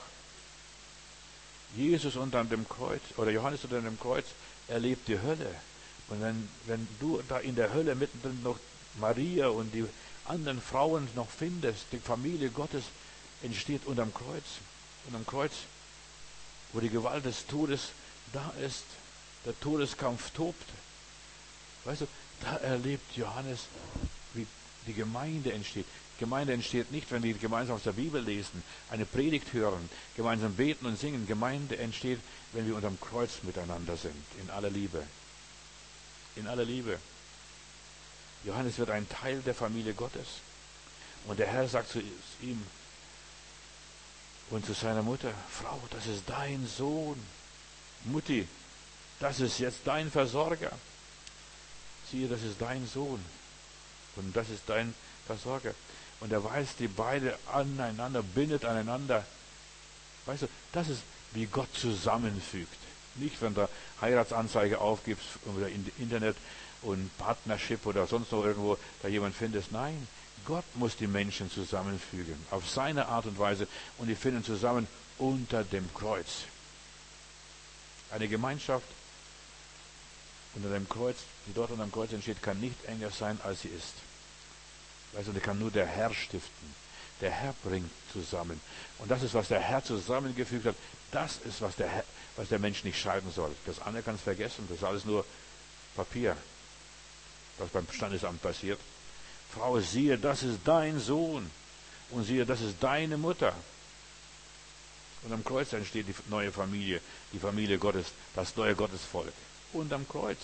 Jesus unter dem Kreuz, oder Johannes unter dem Kreuz, erlebt die Hölle. Und wenn, wenn du da in der Hölle mittendrin noch Maria und die anderen Frauen noch findest, die Familie Gottes entsteht unterm Kreuz. Unterm Kreuz, wo die Gewalt des Todes da ist, der Todeskampf tobt. Weißt du, da erlebt Johannes, wie die Gemeinde entsteht. Gemeinde entsteht nicht, wenn wir gemeinsam aus der Bibel lesen, eine Predigt hören, gemeinsam beten und singen. Gemeinde entsteht, wenn wir unterm Kreuz miteinander sind, in aller Liebe. In aller Liebe. Johannes wird ein Teil der Familie Gottes. Und der Herr sagt zu ihm und zu seiner Mutter, Frau, das ist dein Sohn. Mutti, das ist jetzt dein Versorger. Siehe, das ist dein Sohn. Und das ist dein Versorger. Und er weist die beide aneinander, bindet aneinander. Weißt du, das ist, wie Gott zusammenfügt. Nicht, wenn du Heiratsanzeige aufgibst oder im Internet und Partnership oder sonst noch irgendwo da jemand findest. Nein, Gott muss die Menschen zusammenfügen, auf seine Art und Weise. Und die finden zusammen unter dem Kreuz. Eine Gemeinschaft unter dem Kreuz, die dort unter dem Kreuz entsteht, kann nicht enger sein, als sie ist. Weißt du, die kann nur der Herr stiften. Der Herr bringt zusammen. Und das ist, was der Herr zusammengefügt hat. Das ist, was der, Herr, was der Mensch nicht scheiden soll. Das andere kann es vergessen. Das ist alles nur Papier, was beim Standesamt passiert. Frau, siehe, das ist dein Sohn. Und siehe, das ist deine Mutter. Und am Kreuz entsteht die neue Familie, die Familie Gottes, das neue Gottesvolk. Und am Kreuz,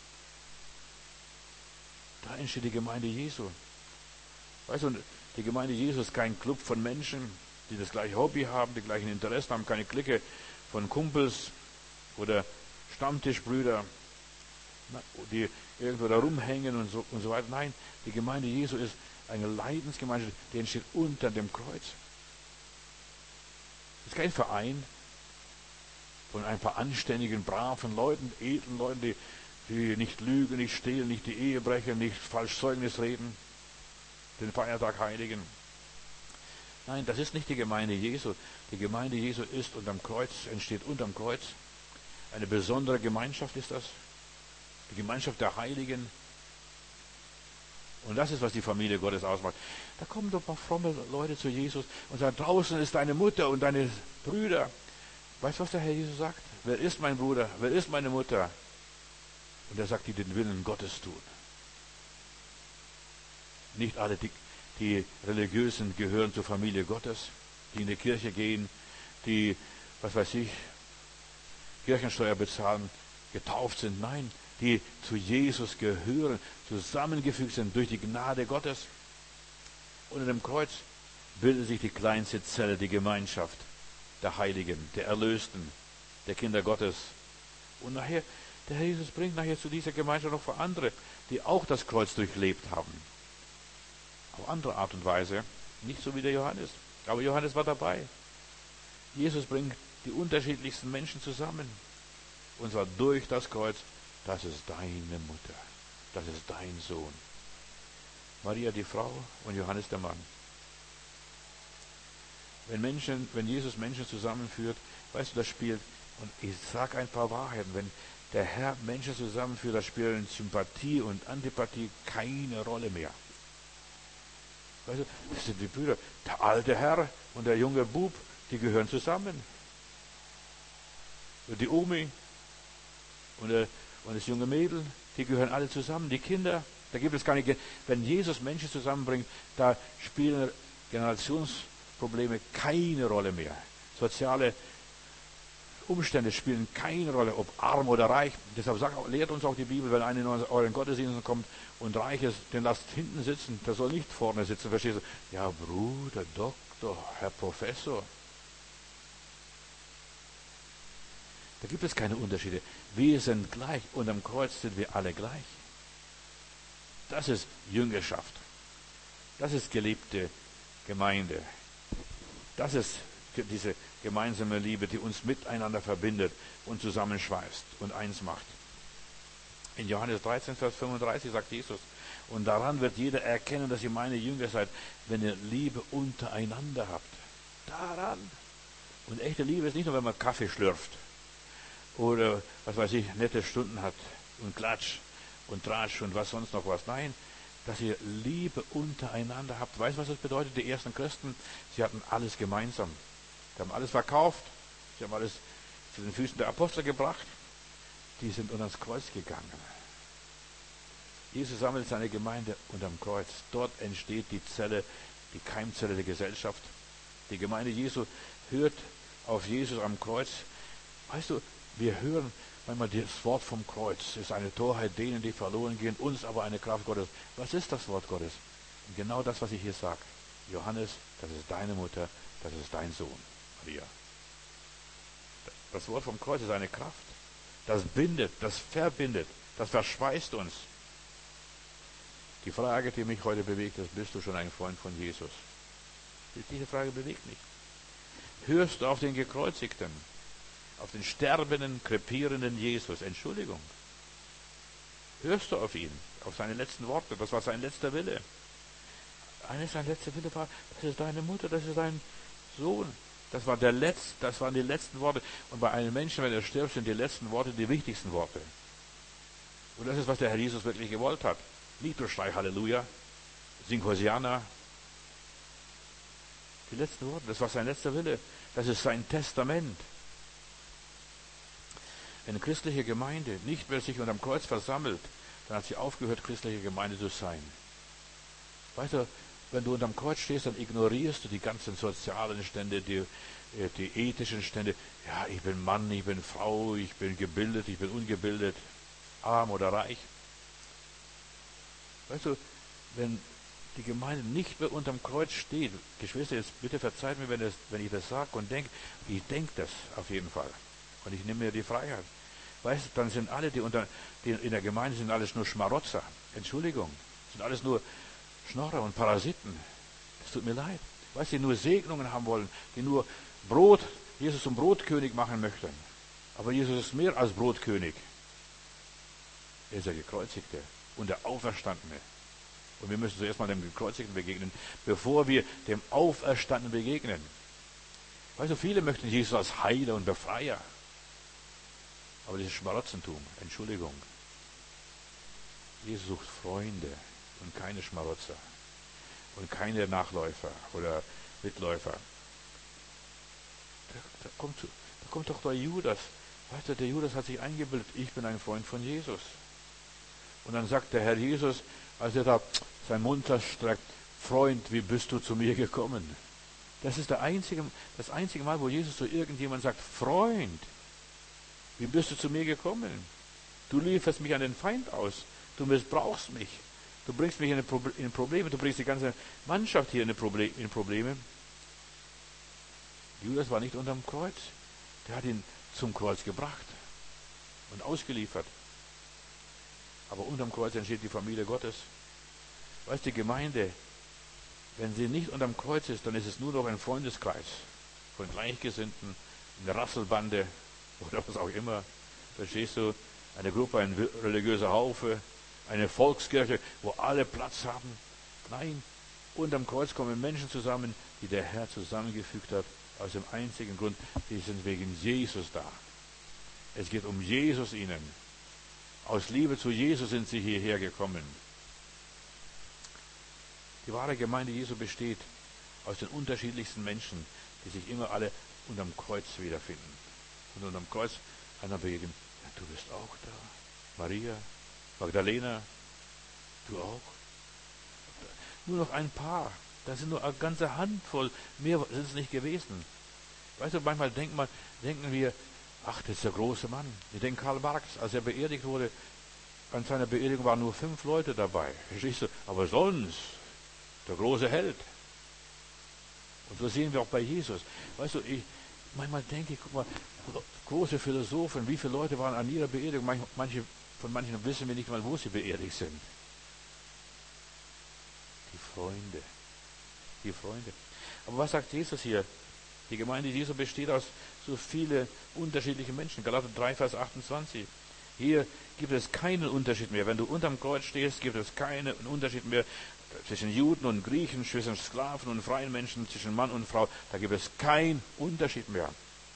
da entsteht die Gemeinde Jesu. Weißt du, die Gemeinde Jesu ist kein Club von Menschen, die das gleiche Hobby haben, die gleichen Interessen haben, keine Clique von Kumpels oder Stammtischbrüder, die irgendwo da rumhängen und so, und so weiter. Nein, die Gemeinde Jesu ist eine Leidensgemeinschaft, die entsteht unter dem Kreuz. Es ist kein Verein von ein paar anständigen, braven Leuten, edlen Leuten, die, die nicht lügen, nicht stehlen, nicht die Ehe brechen, nicht falsch Zeugnis reden, den Feiertag heiligen. Nein, das ist nicht die Gemeinde Jesu. Die Gemeinde Jesu ist unterm Kreuz, entsteht unterm Kreuz. Eine besondere Gemeinschaft ist das. Die Gemeinschaft der Heiligen. Und das ist, was die Familie Gottes ausmacht. Da kommen doch ein paar fromme Leute zu Jesus und sagen, draußen ist deine Mutter und deine Brüder. Weißt du, was der Herr Jesus sagt? Wer ist mein Bruder? Wer ist meine Mutter? Und er sagt, die den Willen Gottes tun. Nicht alle, die, die Religiösen gehören zur Familie Gottes, die in die Kirche gehen, die, was weiß ich, Kirchensteuer bezahlen, getauft sind. Nein, die zu Jesus gehören, zusammengefügt sind durch die Gnade Gottes. Unter dem Kreuz bildet sich die kleinste Zelle, die Gemeinschaft der Heiligen, der Erlösten, der Kinder Gottes. Und nachher, der Herr Jesus bringt nachher zu dieser Gemeinschaft noch für andere, die auch das Kreuz durchlebt haben. Auf andere Art und Weise, nicht so wie der Johannes. Aber Johannes war dabei. Jesus bringt die unterschiedlichsten Menschen zusammen. Und zwar durch das Kreuz. Das ist deine Mutter. Das ist dein Sohn. Maria die Frau und Johannes der Mann. Wenn Menschen, wenn Jesus Menschen zusammenführt, weißt du, das spielt, und ich sage ein paar Wahrheiten, wenn der Herr Menschen zusammenführt, da spielen Sympathie und Antipathie keine Rolle mehr. Weißt du, das sind die Brüder. Der alte Herr und der junge Bub, die gehören zusammen. Und die Omi und, der, und das junge Mädel, die gehören alle zusammen. Die Kinder, da gibt es keine. Wenn Jesus Menschen zusammenbringt, da spielen Generationsprobleme keine Rolle mehr. Soziale Umstände spielen keine Rolle, ob arm oder reich. Deshalb sagt, lehrt uns auch die Bibel, wenn einer in euren Gottesdienst kommt und reich ist, den lasst hinten sitzen, der soll nicht vorne sitzen, verstehst du? Ja, Bruder, Doktor, Herr Professor. Da gibt es keine Unterschiede. Wir sind gleich und am Kreuz sind wir alle gleich. Das ist Jüngerschaft. Das ist gelebte Gemeinde. Das ist diese gemeinsame Liebe, die uns miteinander verbindet und zusammenschweißt und eins macht. In Johannes dreizehn, Vers fünfunddreißig sagt Jesus, und daran wird jeder erkennen, dass ihr meine Jünger seid, wenn ihr Liebe untereinander habt. Daran. Und echte Liebe ist nicht nur, wenn man Kaffee schlürft oder, was weiß ich, nette Stunden hat und Klatsch und Tratsch und was sonst noch was. Nein, dass ihr Liebe untereinander habt. Weißt du, was das bedeutet? Die ersten Christen, sie hatten alles gemeinsam. Sie haben alles verkauft, sie haben alles zu den Füßen der Apostel gebracht. Die sind unter das Kreuz gegangen. Jesus sammelt seine Gemeinde unterm Kreuz. Dort entsteht die Zelle, die Keimzelle der Gesellschaft. Die Gemeinde Jesu hört auf Jesus am Kreuz. Weißt du, wir hören manchmal das Wort vom Kreuz. Es ist eine Torheit denen, die verloren gehen, uns aber eine Kraft Gottes. Was ist das Wort Gottes? Und genau das, was ich hier sage. Johannes, das ist deine Mutter, das ist dein Sohn, Maria. Das Wort vom Kreuz ist eine Kraft. Das bindet, das verbindet, das verschweißt uns. Die Frage, die mich heute bewegt, ist, bist du schon ein Freund von Jesus? Diese Frage bewegt mich. Hörst du auf den Gekreuzigten? auf den sterbenden, krepierenden Jesus. Entschuldigung. Hörst du auf ihn, auf seine letzten Worte? Das war sein letzter Wille. Eines sein letzter Wille war, das ist deine Mutter, das ist dein Sohn. Das war der letzte, das waren die letzten Worte. Und bei einem Menschen, wenn er stirbt, sind die letzten Worte die wichtigsten Worte. Und das ist, was der Herr Jesus wirklich gewollt hat. Liedbeschrei, Halleluja, sing Hosianna. Die letzten Worte, das war sein letzter Wille. Das ist sein Testament. Wenn eine christliche Gemeinde nicht mehr sich unterm Kreuz versammelt, dann hat sie aufgehört, christliche Gemeinde zu sein. Weißt du, wenn du unterm Kreuz stehst, dann ignorierst du die ganzen sozialen Stände, die, die ethischen Stände. Ja, ich bin Mann, ich bin Frau, ich bin gebildet, ich bin ungebildet, arm oder reich. Weißt du, wenn die Gemeinde nicht mehr unterm Kreuz steht, Geschwister, jetzt bitte verzeiht mir, wenn, das, wenn ich das sage und denke, ich denke das auf jeden Fall. Und ich nehme mir die Freiheit. Weißt du, dann sind alle, die, unter, die in der Gemeinde sind alles nur Schmarotzer. Entschuldigung. Sind alles nur Schnorrer und Parasiten. Das tut mir leid. Weißt du, die nur Segnungen haben wollen, die nur Brot, Jesus zum Brotkönig machen möchten. Aber Jesus ist mehr als Brotkönig. Er ist der Gekreuzigte und der Auferstandene. Und wir müssen zuerst mal dem Gekreuzigten begegnen, bevor wir dem Auferstandenen begegnen. Weißt du, viele möchten Jesus als Heiler und Befreier. Aber das ist Schmarotzentum. Entschuldigung. Jesus sucht Freunde und keine Schmarotzer. Und keine Nachläufer oder Mitläufer. Da, da, kommt, da kommt doch der Judas. Weißt du, der Judas hat sich eingebildet, ich bin ein Freund von Jesus. Und dann sagt der Herr Jesus, als er da seinen Mund streckt, Freund, wie bist du zu mir gekommen? Das ist der einzige, das einzige Mal, wo Jesus zu irgendjemand sagt, Freund, wie bist du zu mir gekommen? Du lieferst mich an den Feind aus. Du missbrauchst mich. Du bringst mich in, Proble- in Probleme. Du bringst die ganze Mannschaft hier in, Proble- in Probleme. Judas war nicht unterm Kreuz. Der hat ihn zum Kreuz gebracht und ausgeliefert. Aber unterm Kreuz entsteht die Familie Gottes. Weißt du, die Gemeinde, wenn sie nicht unterm Kreuz ist, dann ist es nur noch ein Freundeskreis von Gleichgesinnten, eine Rasselbande oder was auch immer. Verstehst du? Eine Gruppe, ein religiöser Haufe, eine Volkskirche, wo alle Platz haben. Nein, unterm Kreuz kommen Menschen zusammen, die der Herr zusammengefügt hat, aus dem einzigen Grund, die sind wegen Jesus da. Es geht um Jesus ihnen. Aus Liebe zu Jesus sind sie hierher gekommen. Die wahre Gemeinde Jesu besteht aus den unterschiedlichsten Menschen, die sich immer alle unterm Kreuz wiederfinden. Und unterm Kreuz einer begegnet, ja, du bist auch da. Maria, Magdalena, du auch. Nur noch ein paar. Das sind nur eine ganze Handvoll. Mehr sind es nicht gewesen. Weißt du, manchmal denken, wir, denken wir, ach, das ist der große Mann. Wir denken, Karl Marx, als er beerdigt wurde, an seiner Beerdigung waren nur fünf Leute dabei. Verstehst du? Aber sonst, der große Held. Und so sehen wir auch bei Jesus. Weißt du, ich, manchmal denke ich, guck mal, große Philosophen, wie viele Leute waren an ihrer Beerdigung? Manche, manche, von manchen wissen wir nicht mal, wo sie beerdigt sind. Die Freunde. Die Freunde. Aber was sagt Jesus hier? Die Gemeinde Jesu besteht aus so vielen unterschiedlichen Menschen. Galater drei, Vers achtundzwanzig. Hier gibt es keinen Unterschied mehr. Wenn du unterm Kreuz stehst, gibt es keinen Unterschied mehr zwischen Juden und Griechen, zwischen Sklaven und freien Menschen, zwischen Mann und Frau. Da gibt es keinen Unterschied mehr.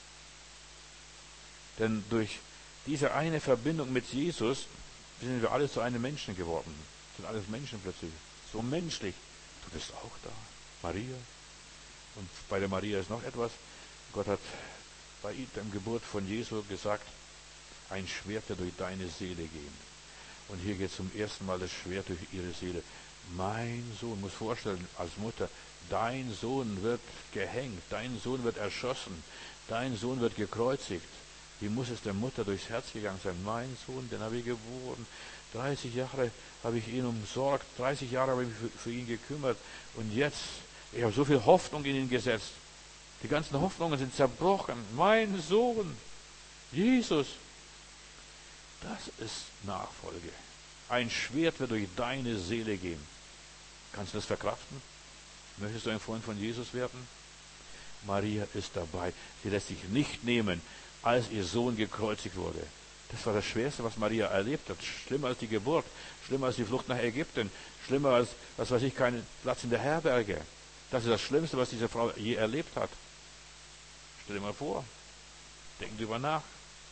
Denn durch diese eine Verbindung mit Jesus sind wir alle zu einem Menschen geworden. Sind alles Menschen plötzlich. So menschlich. Du bist auch da. Maria. Und bei der Maria ist noch etwas. Gott hat bei der Geburt von Jesu gesagt, ein Schwert wird durch deine Seele gehen. Und hier geht zum ersten Mal das Schwert durch ihre Seele. Mein Sohn, muss vorstellen, als Mutter, dein Sohn wird gehängt, dein Sohn wird erschossen, dein Sohn wird gekreuzigt. Wie muss es der Mutter durchs Herz gegangen sein? Mein Sohn, den habe ich geboren. dreißig Jahre habe ich ihn umsorgt, dreißig Jahre habe ich mich für, für ihn gekümmert. Und jetzt, ich habe so viel Hoffnung in ihn gesetzt. Die ganzen Hoffnungen sind zerbrochen. Mein Sohn, Jesus. Das ist Nachfolge. Ein Schwert wird durch deine Seele gehen. Kannst du das verkraften? Möchtest du ein Freund von Jesus werden? Maria ist dabei. Sie lässt sich nicht nehmen als ihr Sohn gekreuzigt wurde. Das war das Schwerste, was Maria erlebt hat. Schlimmer als die Geburt, schlimmer als die Flucht nach Ägypten, schlimmer als, was weiß ich, keinen Platz in der Herberge. Das ist das Schlimmste, was diese Frau je erlebt hat. Stell dir mal vor. Denk drüber nach.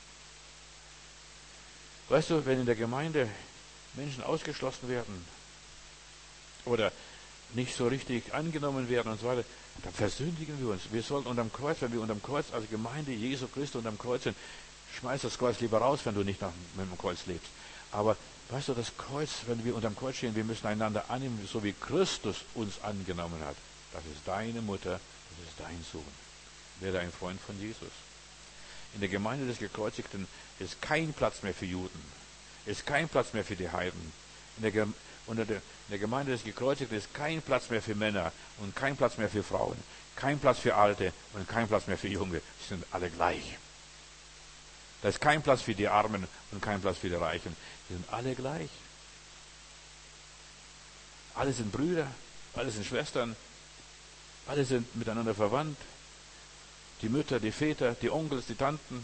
Weißt du, wenn in der Gemeinde Menschen ausgeschlossen werden oder nicht so richtig angenommen werden und so weiter, dann versündigen wir uns. Wir sollten unterm Kreuz, wenn wir unterm Kreuz als Gemeinde Jesu Christi unterm Kreuz sind, schmeiß das Kreuz lieber raus, wenn du nicht nach, mit dem Kreuz lebst. Aber weißt du, das Kreuz, wenn wir unterm Kreuz stehen, wir müssen einander annehmen, so wie Christus uns angenommen hat. Das ist deine Mutter, das ist dein Sohn. Werde ein Freund von Jesus. In der Gemeinde des Gekreuzigten ist kein Platz mehr für Juden, ist kein Platz mehr für die Heiden. In der, Ge- unter der, in der Gemeinde des Gekreuzigten ist kein Platz mehr für Männer und kein Platz mehr für Frauen, kein Platz für Alte und kein Platz mehr für Junge. Sie sind alle gleich. Da ist kein Platz für die Armen und kein Platz für die Reichen. Sie sind alle gleich. Alle sind Brüder, alle sind Schwestern, alle sind miteinander verwandt. Die Mütter, die Väter, die Onkels, die Tanten,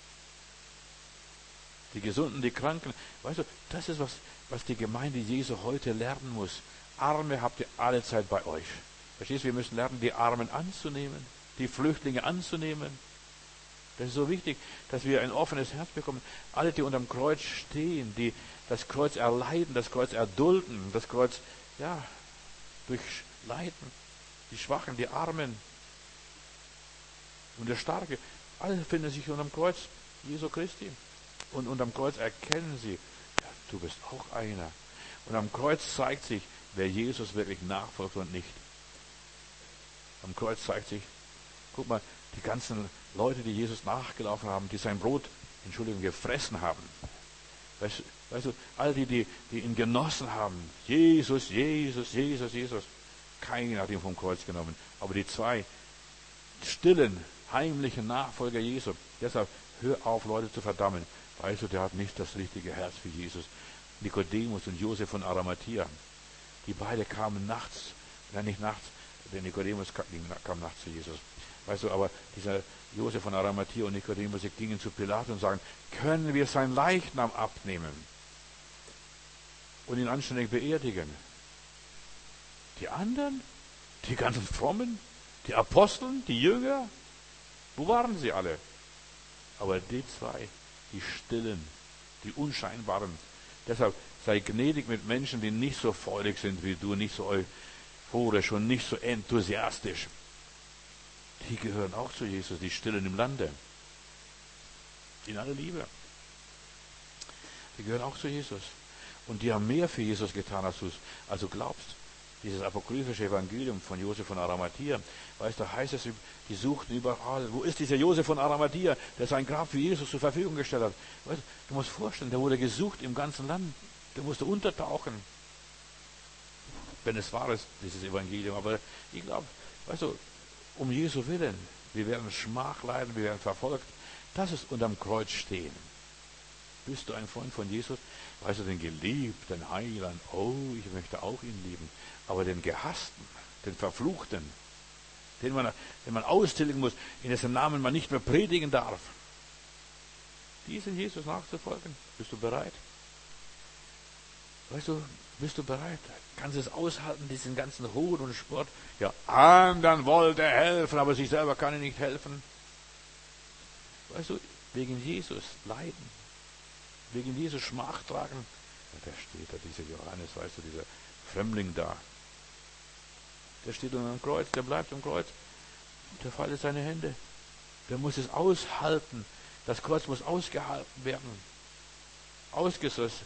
die Gesunden, die Kranken. Weißt du, das ist, was, was die Gemeinde Jesu heute lernen muss. Arme habt ihr alle Zeit bei euch. Verstehst du, wir müssen lernen, die Armen anzunehmen, die Flüchtlinge anzunehmen. Das ist so wichtig, dass wir ein offenes Herz bekommen. Alle, die unterm Kreuz stehen, die das Kreuz erleiden, das Kreuz erdulden, das Kreuz, ja, durchleiden. Die Schwachen, die Armen und der Starke. Alle finden sich unterm Kreuz Jesu Christi. Und unterm Kreuz erkennen sie, ja, du bist auch einer. Und am Kreuz zeigt sich, wer Jesus wirklich nachfolgt und nicht. Am Kreuz zeigt sich, guck mal, die ganzen Leute, die Jesus nachgelaufen haben, die sein Brot, Entschuldigung, gefressen haben. Weißt, weißt du, all die, die, die ihn genossen haben, Jesus, Jesus, Jesus, Jesus, keiner hat ihn vom Kreuz genommen. Aber die zwei stillen, heimlichen Nachfolger Jesu, deshalb hör auf, Leute zu verdammen. Weißt du, der hat nicht das richtige Herz für Jesus. Nikodemus und Josef von Arimathea, die beide kamen nachts, nein, nicht nachts, denn Nikodemus kam, kam nachts zu Jesus. Weißt du, aber dieser Josef von Arimathea und Nikodemus, sie gingen zu Pilatus und sagen, können wir sein Leichnam abnehmen und ihn anständig beerdigen? Die anderen, die ganzen Frommen, die Aposteln, die Jünger, wo waren sie alle? Aber die zwei, die Stillen, die Unscheinbaren. Deshalb sei gnädig mit Menschen, die nicht so freudig sind wie du, nicht so euphorisch und nicht so enthusiastisch. Die gehören auch zu Jesus, die Stillen im Lande. In aller Liebe. Die gehören auch zu Jesus. Und die haben mehr für Jesus getan, als du, als du glaubst. Dieses apokryphische Evangelium von Josef von Arimathea, weißt du, heißt es, die suchten überall, wo ist dieser Josef von Arimathea, der sein Grab für Jesus zur Verfügung gestellt hat. Weißt du, du musst vorstellen, der wurde gesucht im ganzen Land, der musste untertauchen, wenn es wahr ist, dieses Evangelium. Aber ich glaube, weißt du, um Jesu Willen, wir werden Schmach leiden, wir werden verfolgt, das ist unterm Kreuz stehen. Bist du ein Freund von Jesus? Weißt du, den geliebten Heiland, oh, ich möchte auch ihn lieben. Aber den Gehassten, den Verfluchten, den man, den man austilgen muss, in dessen Namen man nicht mehr predigen darf. Diesem Jesus nachzufolgen, bist du bereit? Weißt du, bist du bereit? Kannst du es aushalten, diesen ganzen Hohn und Spott? Ja, anderen wollte er helfen, aber sich selber kann er nicht helfen. Weißt du, wegen Jesus leiden, wegen Jesus Schmach tragen. Ja, da steht da dieser Johannes, weißt du, dieser Fremdling da. Der steht unter dem Kreuz, der bleibt am Kreuz. Der faltet seine Hände. Der muss es aushalten. Das Kreuz muss ausgehalten werden. Ausgesessen,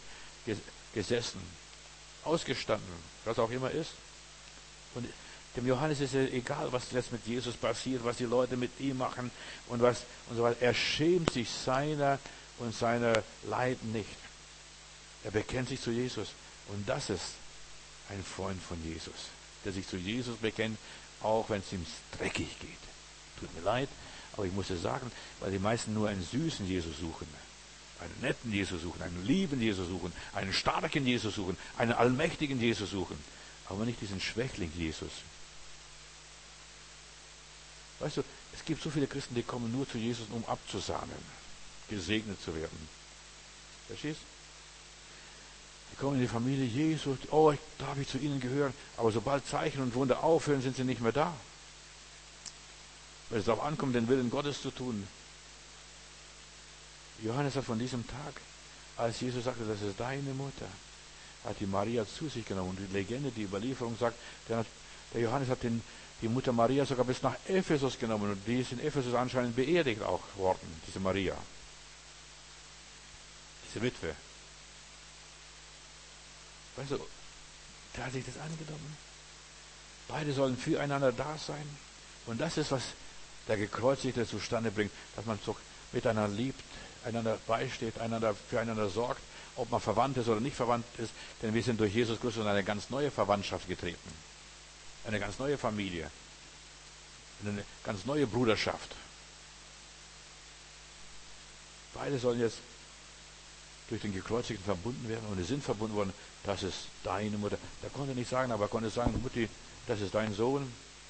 ausgestanden, was auch immer ist. Und dem Johannes ist es egal, was jetzt mit Jesus passiert, was die Leute mit ihm machen und was und so weiter. Er schämt sich seiner und seiner Leiden nicht. Er bekennt sich zu Jesus. Und das ist ein Freund von Jesus, der sich zu Jesus bekennt, auch wenn es ihm dreckig geht. Tut mir leid, aber ich muss es sagen, weil die meisten nur einen süßen Jesus suchen, einen netten Jesus suchen, einen lieben Jesus suchen, einen starken Jesus suchen, einen allmächtigen Jesus suchen, aber nicht diesen Schwächling Jesus. Weißt du, Es gibt so viele Christen, die kommen nur zu Jesus, um abzusahnen, gesegnet zu werden. Verstehst? Die kommen in die Familie Jesu, oh, ich, darf ich zu ihnen gehören, aber sobald Zeichen und Wunder aufhören, sind sie nicht mehr da. Weil es darauf ankommt, den Willen Gottes zu tun. Johannes hat von diesem Tag, als Jesus sagte, das ist deine Mutter, hat die Maria zu sich genommen. Und die Legende, die Überlieferung sagt, der, hat, der Johannes hat den, die Mutter Maria sogar bis nach Ephesus genommen. Und die ist in Ephesus anscheinend beerdigt auch worden, diese Maria. Diese Witwe. Weißt du, der hat sich das angenommen. Beide sollen füreinander da sein. Und das ist, was der Gekreuzigte zustande bringt, dass man so miteinander liebt, einander beisteht, einander füreinander sorgt, ob man verwandt ist oder nicht verwandt ist, denn wir sind durch Jesus Christus in eine ganz neue Verwandtschaft getreten. Eine ganz neue Familie. Eine ganz neue Bruderschaft. Beide sollen jetzt durch den Gekreuzigten verbunden werden und sie sind verbunden worden. Das ist deine Mutter. Der konnte nicht sagen, aber er konnte sagen, Mutti, das ist dein Sohn.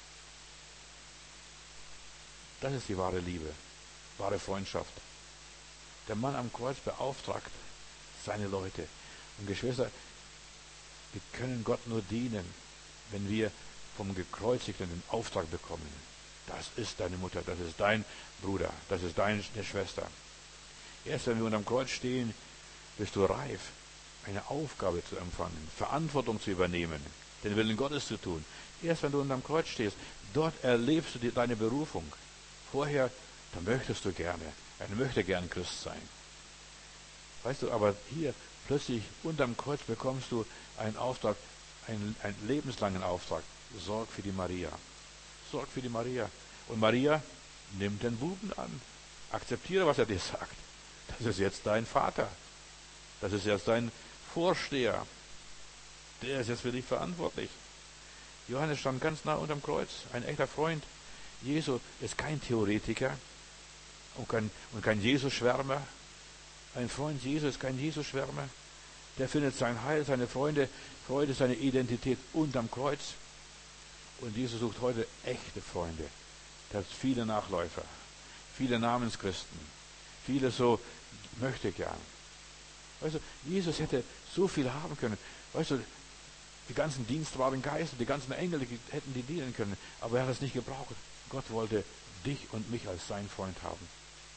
Das ist die wahre Liebe, wahre Freundschaft. Der Mann am Kreuz beauftragt seine Leute. Und Geschwister, wir können Gott nur dienen, wenn wir vom Gekreuzigten den Auftrag bekommen. Das ist deine Mutter, das ist dein Bruder, das ist deine Schwester. Erst wenn wir unterm Kreuz stehen, bist du reif, eine Aufgabe zu empfangen, Verantwortung zu übernehmen, den Willen Gottes zu tun. Erst wenn du unterm Kreuz stehst, dort erlebst du die, deine Berufung. Vorher, da möchtest du gerne, ein möchte gern Christ sein. Weißt du, aber hier plötzlich unterm Kreuz bekommst du einen Auftrag, einen, einen lebenslangen Auftrag. Sorg für die Maria. Sorg für die Maria. Und Maria, nimm den Buben an. Akzeptiere, was er dir sagt. Das ist jetzt dein Vater. Das ist jetzt dein Vorsteher. Der ist jetzt für dich verantwortlich. Johannes stand ganz nah unterm Kreuz, ein echter Freund. Jesu ist kein Theoretiker und kein, und kein Jesus-Schwärmer. Ein Freund Jesu ist kein Jesus-Schwärmer. Der findet sein Heil, seine Freunde, Freude, seine Identität unterm Kreuz. Und Jesus sucht heute echte Freunde. Der hat viele Nachläufer, viele Namenschristen, viele so möchte gern. Weißt du, Jesus hätte so viel haben können. Weißt du, die ganzen dienstbaren Geister, die ganzen Engel, die hätten die dienen können. Aber er hat es nicht gebraucht. Gott wollte dich und mich als sein Freund haben.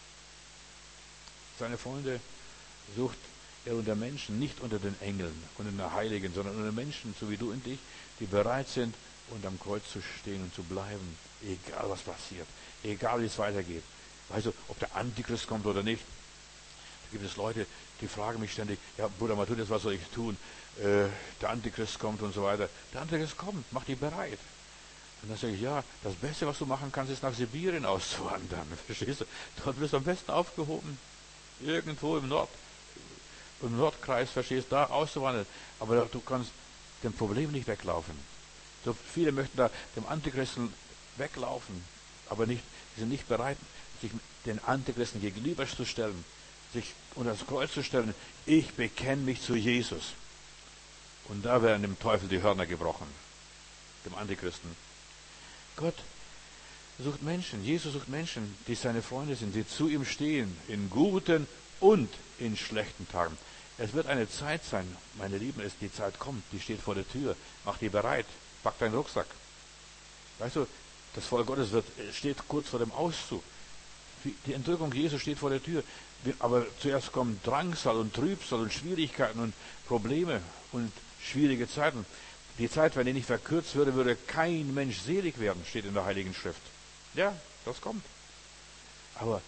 Seine Freunde sucht er unter Menschen, nicht unter den Engeln und unter den Heiligen, sondern unter Menschen, so wie du und ich, die bereit sind, unterm Kreuz zu stehen und zu bleiben. Egal was passiert. Egal wie es weitergeht. Weißt du, ob der Antichrist kommt oder nicht. Da gibt es Leute, die fragen mich ständig, ja Bruder Matthäus, was soll ich tun? Äh, der Antichrist kommt und so weiter. Der Antichrist kommt, mach dich bereit. Und dann sage ich, ja, das Beste, was du machen kannst, ist nach Sibirien auszuwandern. Verstehst du? Dort bist du am besten aufgehoben. Irgendwo im Nord, im Nordkreis, verstehst du, da auszuwandern. Aber du kannst dem Problem nicht weglaufen. So viele möchten da dem Antichristen weglaufen, aber nicht, sie sind nicht bereit, sich den Antichristen gegenüberzustellen, sich unter das Kreuz zu stellen. Ich bekenne mich zu Jesus. Und da werden dem Teufel die Hörner gebrochen, dem Antichristen. Gott sucht Menschen, Jesus sucht Menschen, die seine Freunde sind, die zu ihm stehen, in guten und in schlechten Tagen. Es wird eine Zeit sein, meine Lieben, es, die Zeit kommt, die steht vor der Tür. Mach die bereit, pack deinen Rucksack. Weißt du, das Volk Gottes wird, steht kurz vor dem Auszug. Die Entrückung Jesu steht vor der Tür. Aber zuerst kommen Drangsal und Trübsal und Schwierigkeiten und Probleme und schwierige Zeiten. Die Zeit, wenn die nicht verkürzt würde, würde kein Mensch selig werden, steht in der Heiligen Schrift. Ja, das kommt. Aber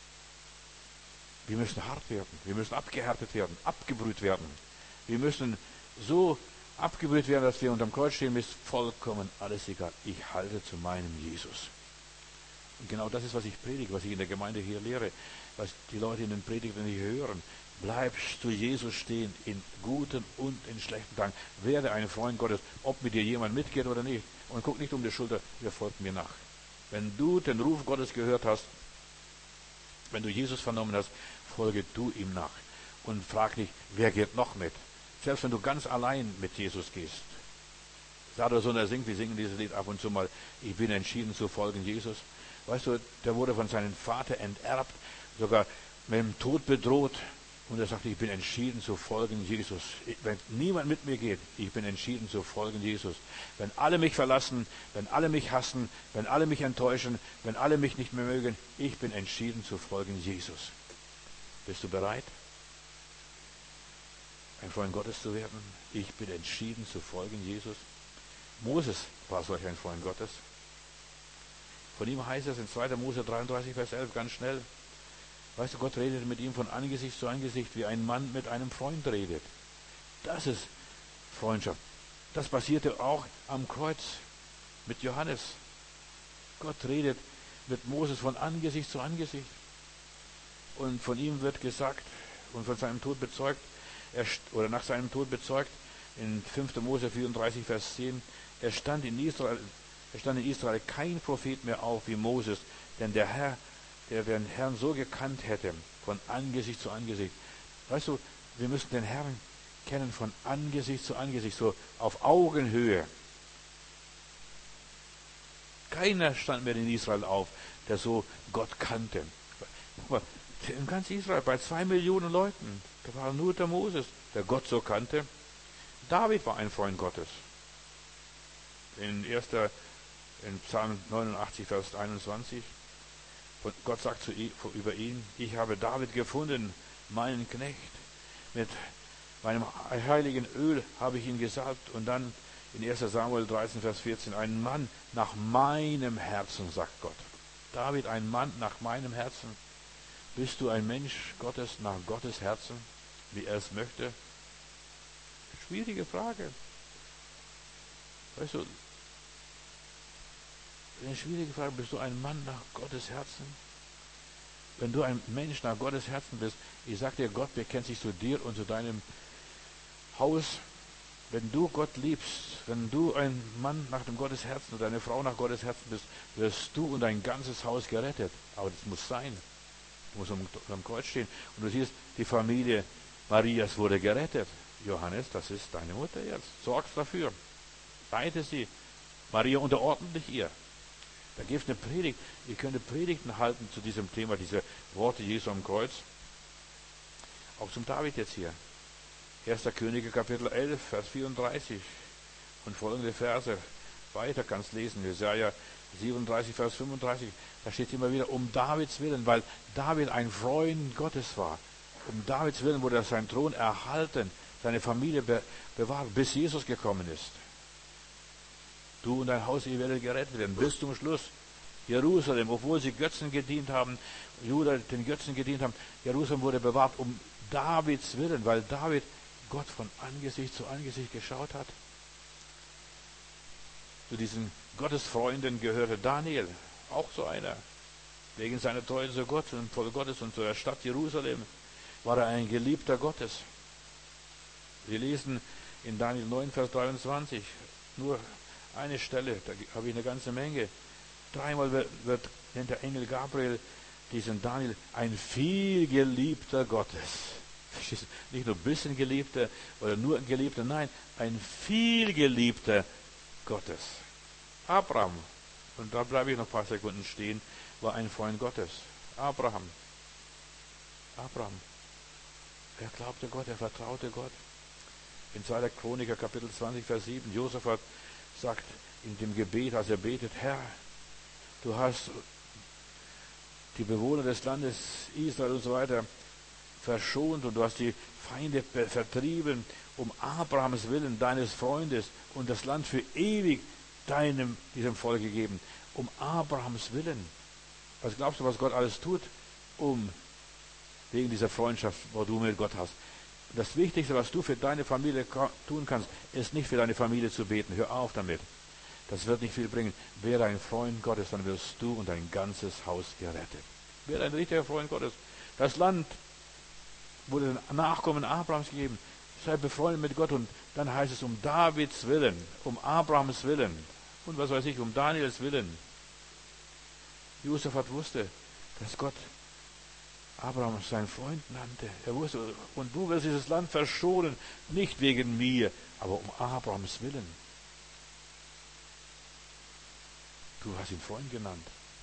wir müssen hart werden. Wir müssen abgehärtet werden, abgebrüht werden. Wir müssen so abgebrüht werden, dass wir unterm Kreuz stehen, ist vollkommen alles egal. Ich halte zu meinem Jesus. Und genau das ist, was ich predige, was ich in der Gemeinde hier lehre, was die Leute in den Predigten hier hören. Bleibst du Jesus stehen in guten und in schlechten Tagen. Werde ein Freund Gottes, ob mit dir jemand mitgeht oder nicht. Und guck nicht um die Schulter, wer folgt mir nach. Wenn du den Ruf Gottes gehört hast, wenn du Jesus vernommen hast, folge du ihm nach. Und frag nicht, wer geht noch mit. Selbst wenn du ganz allein mit Jesus gehst. Sador Sunner singt, wir singen dieses Lied ab und zu mal, ich bin entschieden zu folgen Jesus. Weißt du, der wurde von seinem Vater enterbt, sogar mit dem Tod bedroht. Und er sagte, ich bin entschieden zu folgen Jesus. Wenn niemand mit mir geht, ich bin entschieden zu folgen Jesus. Wenn alle mich verlassen, wenn alle mich hassen, wenn alle mich enttäuschen, wenn alle mich nicht mehr mögen, ich bin entschieden zu folgen Jesus. Bist du bereit, ein Freund Gottes zu werden? Ich bin entschieden zu folgen Jesus. Moses war solch ein Freund Gottes. Von ihm heißt es in zweiter Mose dreiunddreißig, Vers elf, ganz schnell. Weißt du, Gott redet mit ihm von Angesicht zu Angesicht, wie ein Mann mit einem Freund redet. Das ist Freundschaft. Das passierte auch am Kreuz mit Johannes. Gott redet mit Moses von Angesicht zu Angesicht. Und von ihm wird gesagt und von seinem Tod bezeugt, er, oder nach seinem Tod bezeugt, in fünfter Mose vierunddreißig, Vers zehn, er stand in Israel, er stand in Israel kein Prophet mehr auf wie Moses, denn der Herr, der den Herrn so gekannt hätte, von Angesicht zu Angesicht. Weißt du, wir müssen den Herrn kennen von Angesicht zu Angesicht, so auf Augenhöhe. Keiner stand mehr in Israel auf, der so Gott kannte. Guck mal, in ganz Israel, bei zwei Millionen Leuten, da war nur der Moses, der Gott so kannte. David war ein Freund Gottes. In erster, in Psalm neunundachtzig, Vers einundzwanzig, und Gott sagt zu ihm, über ihn, ich habe David gefunden, meinen Knecht. Mit meinem heiligen Öl habe ich ihn gesalbt. Und dann in erster Samuel dreizehn, Vers vierzehn, ein Mann nach meinem Herzen, sagt Gott. David, ein Mann nach meinem Herzen. Bist du ein Mensch Gottes nach Gottes Herzen, wie er es möchte? Schwierige Frage. Weißt du, eine schwierige Frage, bist du ein Mann nach Gottes Herzen? Wenn du ein Mensch nach Gottes Herzen bist, ich sage dir, Gott bekennt sich zu dir und zu deinem Haus. Wenn du Gott liebst, wenn du ein Mann nach dem Gottes Herzen oder eine Frau nach Gottes Herzen bist, wirst du und dein ganzes Haus gerettet. Aber das muss sein. Du musst am, am Kreuz stehen. Und du siehst, die Familie Marias wurde gerettet. Johannes, das ist deine Mutter jetzt. Sorgst dafür. Leite sie. Maria unterordnet dich ihr. Da gibt es eine Predigt. Ihr könnt Predigten halten zu diesem Thema, diese Worte Jesu am Kreuz. Auch zum David jetzt hier. erster Könige, Kapitel elf, Vers vierunddreißig und folgende Verse. Weiter kannst lesen. Jesaja siebenunddreißig, Vers fünfunddreißig. Da steht immer wieder, um Davids Willen, weil David ein Freund Gottes war. Um Davids Willen wurde sein Thron erhalten, seine Familie be- bewahrt, bis Jesus gekommen ist. Du und dein Haus, ihr werdet gerettet werden, bis zum Schluss. Jerusalem, obwohl sie Götzen gedient haben, Juda den Götzen gedient haben, Jerusalem wurde bewahrt um Davids Willen, weil David Gott von Angesicht zu Angesicht geschaut hat. Zu diesen Gottesfreunden gehörte Daniel, auch so einer. Wegen seiner Treue zu Gott und voll Gottes und zur Stadt Jerusalem war er ein Geliebter Gottes. Wir lesen in Daniel neun, Vers dreiundzwanzig, nur eine Stelle, da habe ich eine ganze Menge. Dreimal wird, wird nennt der Engel Gabriel diesen Daniel ein vielgeliebter Gottes. Nicht nur ein bisschen geliebter oder nur ein Geliebter, nein, ein vielgeliebter Gottes. Abraham, und da bleibe ich noch ein paar Sekunden stehen, war ein Freund Gottes. Abraham. Abraham. Er glaubte Gott, er vertraute Gott. In zweiter Chroniker, Kapitel zwanzig, Vers sieben, Josaphat sagt in dem Gebet, als er betet, Herr, du hast die Bewohner des Landes Israel und so weiter verschont und du hast die Feinde vertrieben, um Abrahams Willen, deines Freundes, und das Land für ewig deinem, diesem Volk gegeben. Um Abrahams Willen. Was glaubst du, was Gott alles tut, um wegen dieser Freundschaft, wo du mit Gott hast? Das Wichtigste, was du für deine Familie tun kannst, ist nicht für deine Familie zu beten. Hör auf damit. Das wird nicht viel bringen. Werde ein Freund Gottes, dann wirst du und dein ganzes Haus gerettet. Werde ein richtiger Freund Gottes. Das Land wurde den Nachkommen Abrahams gegeben. Sei befreundet mit Gott, und dann heißt es um Davids Willen, um Abrahams Willen und was weiß ich, um Daniels Willen. Josaphat wusste, dass Gott Abraham seinen Freund nannte. Er wusste, und du wirst dieses Land verschonen, nicht wegen mir, aber um Abrahams Willen. Du hast ihn Freund genannt.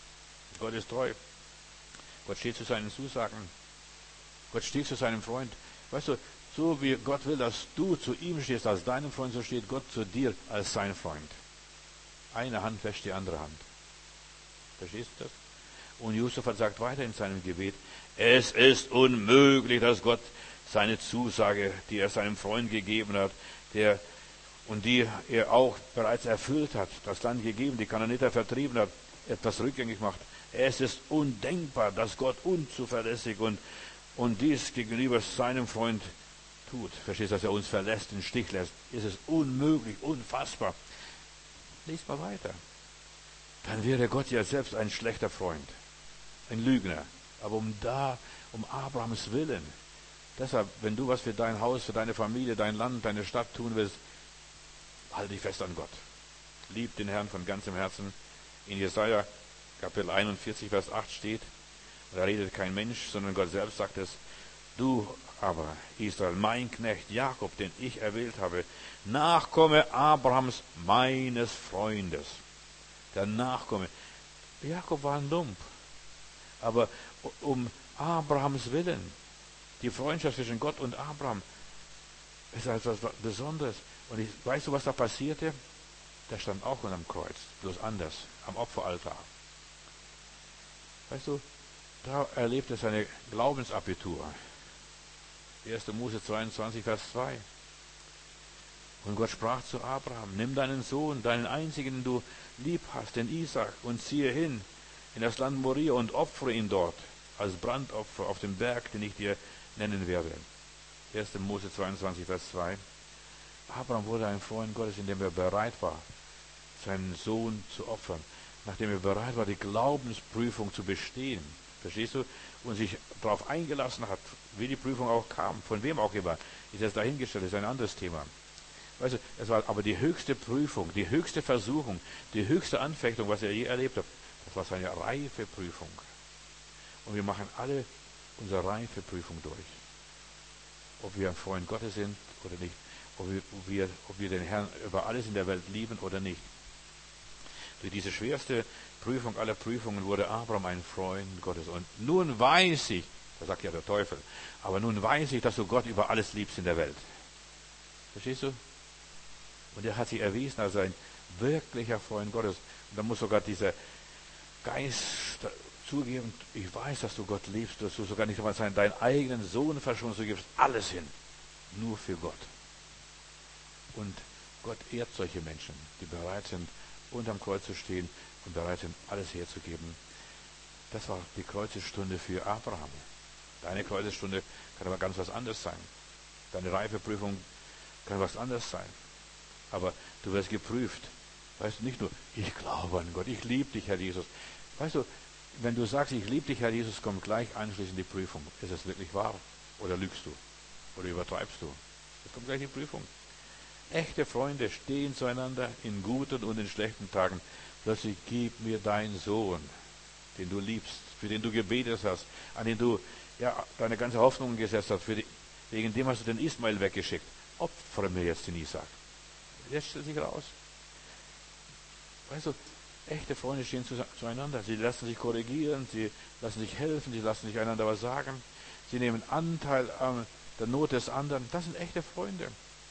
Gott ist treu. Gott steht zu seinen Zusagen. Gott steht zu seinem Freund. Weißt du, so wie Gott will, dass du zu ihm stehst als deinem Freund, so steht Gott zu dir als sein Freund. Eine Hand wäscht die andere Hand. Verstehst du das? Und Josaphat sagt weiter in seinem Gebet, es ist unmöglich, dass Gott seine Zusage, die er seinem Freund gegeben hat, der und die er auch bereits erfüllt hat, das Land gegeben, die Kanaaniter vertrieben hat, etwas rückgängig macht. Es ist undenkbar, dass Gott unzuverlässig und, und dies gegenüber seinem Freund tut. Verstehst du, dass er uns verlässt, den Stich lässt? Es ist unmöglich, unfassbar. Lies mal weiter. Dann wäre Gott ja selbst ein schlechter Freund, ein Lügner. Aber um da, um Abrahams Willen. Deshalb, wenn du was für dein Haus, für deine Familie, dein Land, deine Stadt tun willst, halte dich fest an Gott. Lieb den Herrn von ganzem Herzen. In Jesaja Kapitel einundvierzig, Vers acht steht, da redet kein Mensch, sondern Gott selbst sagt es, du aber, Israel, mein Knecht Jakob, den ich erwählt habe, Nachkomme Abrahams, meines Freundes. Der Nachkomme. Jakob war ein Lump. Aber um Abrahams Willen, die Freundschaft zwischen Gott und Abraham, ist etwas Besonderes. Und ich, weißt du, was da passierte? Der stand auch unterm Kreuz, bloß anders, am Opferaltar. Weißt du, da erlebt er seine Glaubensabitur. erster Mose zweiundzwanzig, Vers zwei. Und Gott sprach zu Abraham, nimm deinen Sohn, deinen einzigen, den du lieb hast, den Isaak, und ziehe hin in das Land Moria und opfere ihn dort als Brandopfer auf dem Berg, den ich dir nennen werde. erster Mose zweiundzwanzig, Vers zwei. Abraham wurde ein Freund Gottes, indem er bereit war, seinen Sohn zu opfern, nachdem er bereit war, die Glaubensprüfung zu bestehen. Verstehst du? Und sich darauf eingelassen hat, wie die Prüfung auch kam, von wem auch immer. Ist das dahingestellt, ist ein anderes Thema. Weißt du, es war aber die höchste Prüfung, die höchste Versuchung, die höchste Anfechtung, was er je erlebt hat. Das war seine Reifeprüfung. Und wir machen alle unsere Reifeprüfung durch. Ob wir ein Freund Gottes sind oder nicht. Ob wir, ob wir, ob wir den Herrn über alles in der Welt lieben oder nicht. Durch diese schwerste Prüfung aller Prüfungen wurde Abraham ein Freund Gottes. Und nun weiß ich, das sagt ja der Teufel, aber nun weiß ich, dass du Gott über alles liebst in der Welt. Verstehst du? Und er hat sich erwiesen als ein wirklicher Freund Gottes. Und da muss sogar dieser Geist zugeben, ich weiß, dass du Gott liebst, dass du sogar nicht einmal deinen eigenen Sohn verschonst, du gibst alles hin, nur für Gott. Und Gott ehrt solche Menschen, die bereit sind, unterm Kreuz zu stehen und bereit sind, alles herzugeben. Das war die Kreuzesstunde für Abraham. Deine Kreuzesstunde kann aber ganz was anderes sein. Deine Reifeprüfung kann was anderes sein. Aber du wirst geprüft. Weißt du, nicht nur, ich glaube an Gott, ich liebe dich, Herr Jesus. Weißt du, wenn du sagst, ich liebe dich, Herr Jesus, kommt gleich anschließend die Prüfung. Ist es wirklich wahr? Oder lügst du? Oder übertreibst du? Es kommt gleich die Prüfung. Echte Freunde stehen zueinander in guten und in schlechten Tagen. Plötzlich gib mir deinen Sohn, den du liebst, für den du gebetet hast, an den du ja, deine ganze Hoffnung gesetzt hast. Für die, wegen dem hast du den Ismael weggeschickt. Opfere mir jetzt den Isaak. Jetzt stellt sich raus. Weißt du, echte Freunde stehen zueinander. Sie lassen sich korrigieren, sie lassen sich helfen, sie lassen sich einander was sagen. Sie nehmen Anteil an der Not des anderen. Das sind echte Freunde.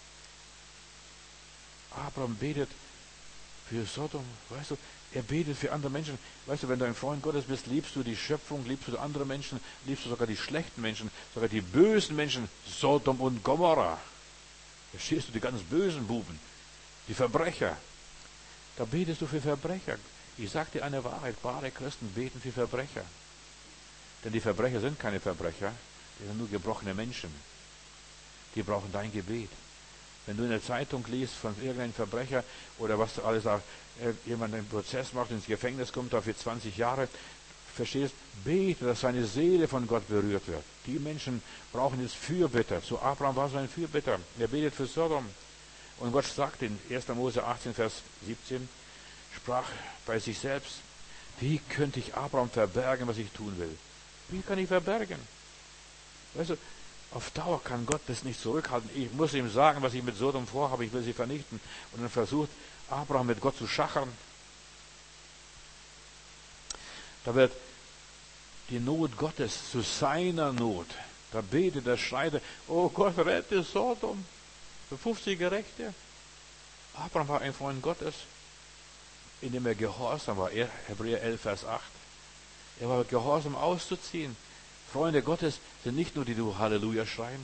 Abraham betet für Sodom, weißt du, er betet für andere Menschen. Weißt du, wenn du ein Freund Gottes bist, liebst du die Schöpfung, liebst du andere Menschen, liebst du sogar die schlechten Menschen, sogar die bösen Menschen, Sodom und Gomorra. Verstehst du, die ganz bösen Buben, die Verbrecher. Da betest du für Verbrecher. Ich sage dir eine Wahrheit, wahre Christen beten für Verbrecher. Denn die Verbrecher sind keine Verbrecher, die sind nur gebrochene Menschen. Die brauchen dein Gebet. Wenn du in der Zeitung liest von irgendeinem Verbrecher oder was du alles sagst, jemand einen Prozess macht, ins Gefängnis kommt, dafür zwanzig Jahre, verstehst, bete, dass seine Seele von Gott berührt wird. Die Menschen brauchen jetzt Fürbitter. So Abraham war so ein Fürbitter. Er betet für Sodom. Und Gott sagt in erster Mose achtzehn, Vers siebzehn, sprach bei sich selbst, wie könnte ich Abraham verbergen, was ich tun will? Wie kann ich verbergen? Weißt du, auf Dauer kann Gott das nicht zurückhalten. Ich muss ihm sagen, was ich mit Sodom vorhabe, ich will sie vernichten. Und dann versucht Abraham mit Gott zu schachern. Da wird die Not Gottes zu seiner Not. Da betet er, schreit er, oh Gott, rette Sodom. Für fünfzig Gerechte. Abraham war ein Freund Gottes, indem er gehorsam war. Hebräer elf, Vers acht. Er war gehorsam auszuziehen. Freunde Gottes sind nicht nur die, die Halleluja schreien.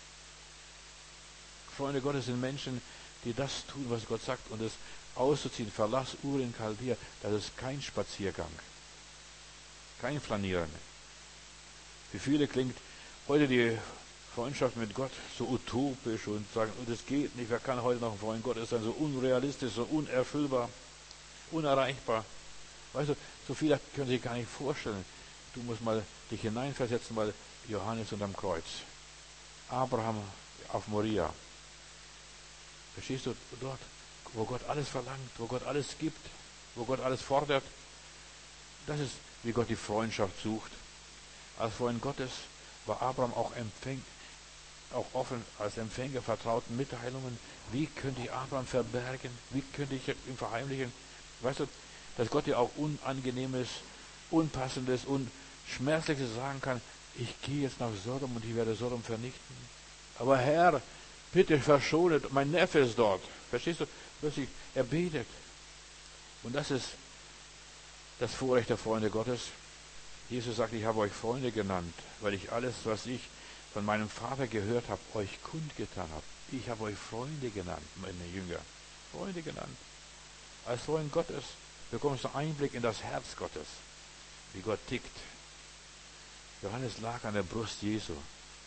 Freunde Gottes sind Menschen, die das tun, was Gott sagt, und es auszuziehen. Verlass Ur in Chaldea. Das ist kein Spaziergang. Kein Flanieren. Für viele klingt heute die Freundschaft mit Gott so utopisch und sagen, oh, das geht nicht, wer kann heute noch ein Freund Gottes sein, so unrealistisch, so unerfüllbar, unerreichbar. Weißt du, so viele können sich gar nicht vorstellen. Du musst mal dich hineinversetzen, weil Johannes unterm Kreuz, Abraham auf Moria. Verstehst du, dort, wo Gott alles verlangt, wo Gott alles gibt, wo Gott alles fordert, das ist, wie Gott die Freundschaft sucht. Als Freund Gottes war Abraham auch, empfäng, auch offen als Empfänger vertrauten Mitteilungen. Wie könnte ich Abraham verbergen? Wie könnte ich ihn verheimlichen? Weißt du, dass Gott dir auch Unangenehmes, Unpassendes und Schmerzliches sagen kann, ich gehe jetzt nach Sodom und ich werde Sodom vernichten. Aber Herr, bitte verschonet, mein Neffe ist dort. Verstehst du? Plötzlich, er betet. Und das ist das Vorrecht der Freunde Gottes. Jesus sagt, ich habe euch Freunde genannt, weil ich alles, was ich von meinem Vater gehört habe, euch kundgetan habe. Ich habe euch Freunde genannt, meine Jünger. Freunde genannt. Als Freund Gottes bekommst du Einblick in das Herz Gottes, wie Gott tickt. Johannes lag an der Brust Jesu.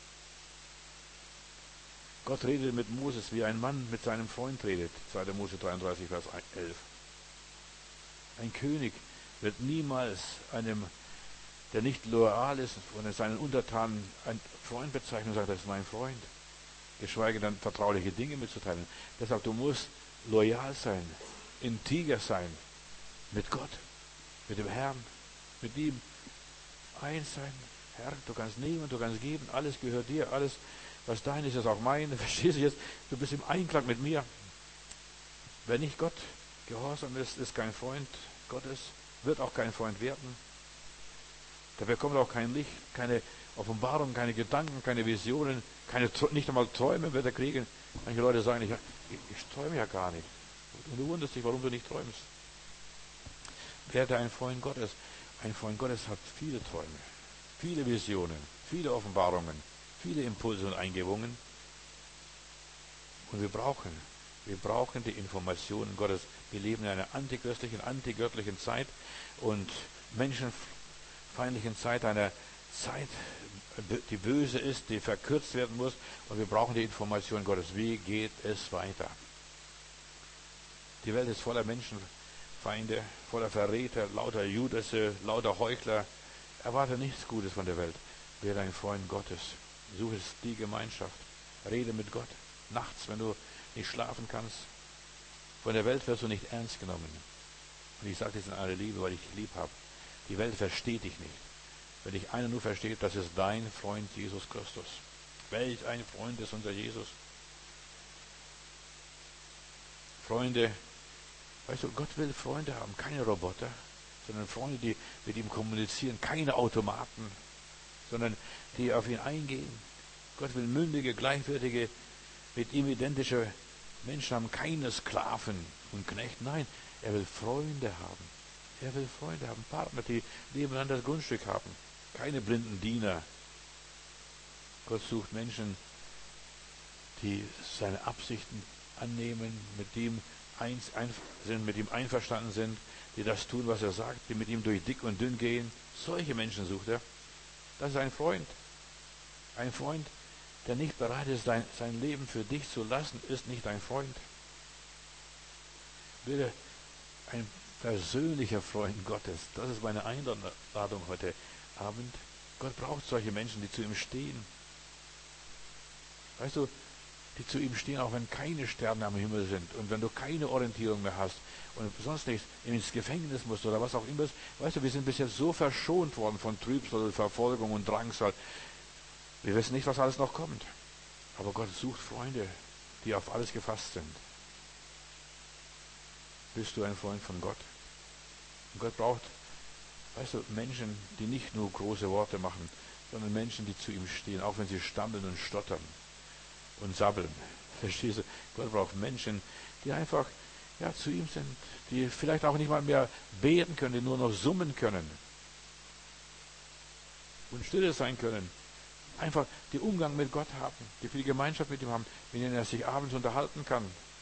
Gott redet mit Moses, wie ein Mann mit seinem Freund redet. zweiter Mose dreiunddreißig, Vers elf. Ein König wird niemals einem, der nicht loyal ist, von seinen Untertanen ein Freund bezeichnen und sagt, das ist mein Freund. Geschweige dann vertrauliche Dinge mitzuteilen. Deshalb, du musst loyal sein, integer sein, mit Gott, mit dem Herrn, mit ihm eins sein. Herr, du kannst nehmen, du kannst geben, alles gehört dir, alles, was dein ist, ist auch mein. Verstehst du jetzt? Du bist im Einklang mit mir. Wer nicht Gott gehorsam ist, ist kein Freund Gottes, wird auch kein Freund werden. Der bekommt auch kein Licht, keine Offenbarung, keine Gedanken, keine Visionen, keine, nicht einmal Träume wird er kriegen. Manche Leute sagen, ich, ich, ich träume ja gar nicht. Und du wunderst dich, warum du nicht träumst. Werde ein Freund Gottes. Ein Freund Gottes hat viele Träume, viele Visionen, viele Offenbarungen, viele Impulse und Eingebungen. Und wir brauchen, wir brauchen die Informationen Gottes. Wir leben in einer antichristlichen, antigöttlichen Zeit und menschenfeindlichen Zeit, einer Zeit, die böse ist, die verkürzt werden muss. Und wir brauchen die Informationen Gottes. Wie geht es weiter? Die Welt ist voller Menschenfeinde, voller Verräter, lauter Judasse, lauter Heuchler. Erwarte nichts Gutes von der Welt. Werde ein Freund Gottes. Suche die Gemeinschaft. Rede mit Gott. Nachts, wenn du nicht schlafen kannst. Von der Welt wirst du nicht ernst genommen. Und ich sage das in aller Liebe, weil ich dich lieb habe. Die Welt versteht dich nicht. Wenn dich einer nur versteht, das ist dein Freund Jesus Christus. Welch ein Freund ist unser Jesus. Freunde, weißt du, Gott will Freunde haben, keine Roboter, sondern Freunde, die mit ihm kommunizieren, keine Automaten, sondern die auf ihn eingehen. Gott will mündige, gleichwertige, mit ihm identische Menschen haben, keine Sklaven und Knechte. Nein, er will Freunde haben. Er will Freunde haben, Partner, die nebeneinander das Grundstück haben. Keine blinden Diener. Gott sucht Menschen, die seine Absichten annehmen, mit ihm eins ein, sind, mit ihm einverstanden sind, die das tun, was er sagt, die mit ihm durch dick und dünn gehen. Solche Menschen sucht er. Das ist ein Freund. Ein Freund, der nicht bereit ist, sein, sein Leben für dich zu lassen, ist nicht ein Freund. Bitte, ein persönlicher Freund Gottes. Das ist meine Einladung heute Abend. Gott braucht solche Menschen, die zu ihm stehen. Weißt du, die zu ihm stehen, auch wenn keine Sterne am Himmel sind und wenn du keine Orientierung mehr hast und sonst nichts, ins Gefängnis musst oder was auch immer. Weißt du, wir sind bis jetzt so verschont worden von Trübsal, Verfolgung und Drangsal. Wir wissen nicht, was alles noch kommt. Aber Gott sucht Freunde, die auf alles gefasst sind. Bist du ein Freund von Gott? Und Gott braucht Weißt du, Menschen, die nicht nur große Worte machen, sondern Menschen, die zu ihm stehen, auch wenn sie stammeln und stottern und sabbeln. Verstehst du? Gott braucht Menschen, die einfach ja, zu ihm sind, die vielleicht auch nicht mal mehr beten können, die nur noch summen können und stille sein können. Einfach den Umgang mit Gott haben, die viel Gemeinschaft mit ihm haben, mit denen er sich abends unterhalten kann.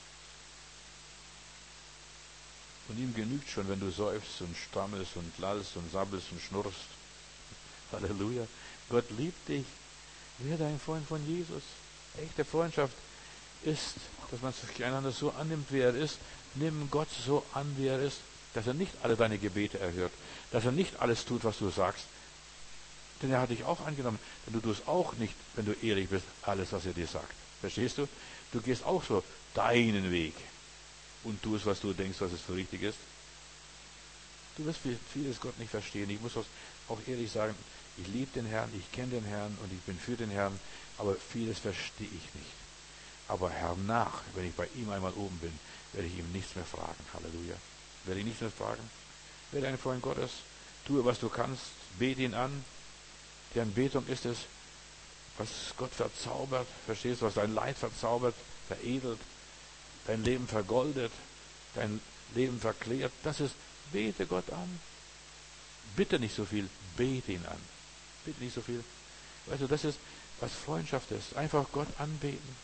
Und ihm genügt schon, wenn du seufzt und stammelst und lallst und sabbelst und schnurrst. Halleluja. Gott liebt dich. Werde ein Freund von Jesus. Echte Freundschaft ist, dass man sich einander so annimmt, wie er ist. Nimm Gott so an, wie er ist, dass er nicht alle deine Gebete erhört, dass er nicht alles tut, was du sagst. Denn er hat dich auch angenommen. Denn du tust auch nicht, wenn du ehrlich bist, alles, was er dir sagt. Verstehst du? Du gehst auch so deinen Weg und tust, was du denkst, was es für richtig ist. Du wirst vieles Gott nicht verstehen. Ich muss auch ehrlich sagen, ich liebe den Herrn, ich kenne den Herrn und ich bin für den Herrn, aber vieles verstehe ich nicht. Aber hernach, wenn ich bei ihm einmal oben bin, werde ich ihm nichts mehr fragen. Halleluja. Werde ich nichts mehr fragen. Werde ein Freund Gottes, tue, was du kannst, bete ihn an. Die Anbetung ist es, was Gott verzaubert, verstehst du, was dein Leid verzaubert, veredelt, dein Leben vergoldet, dein Leben verklärt. Das ist, bete Gott an. Bitte nicht so viel, bete ihn an. Bitte nicht so viel. Weißt du, das ist, was Freundschaft ist. Einfach Gott anbeten.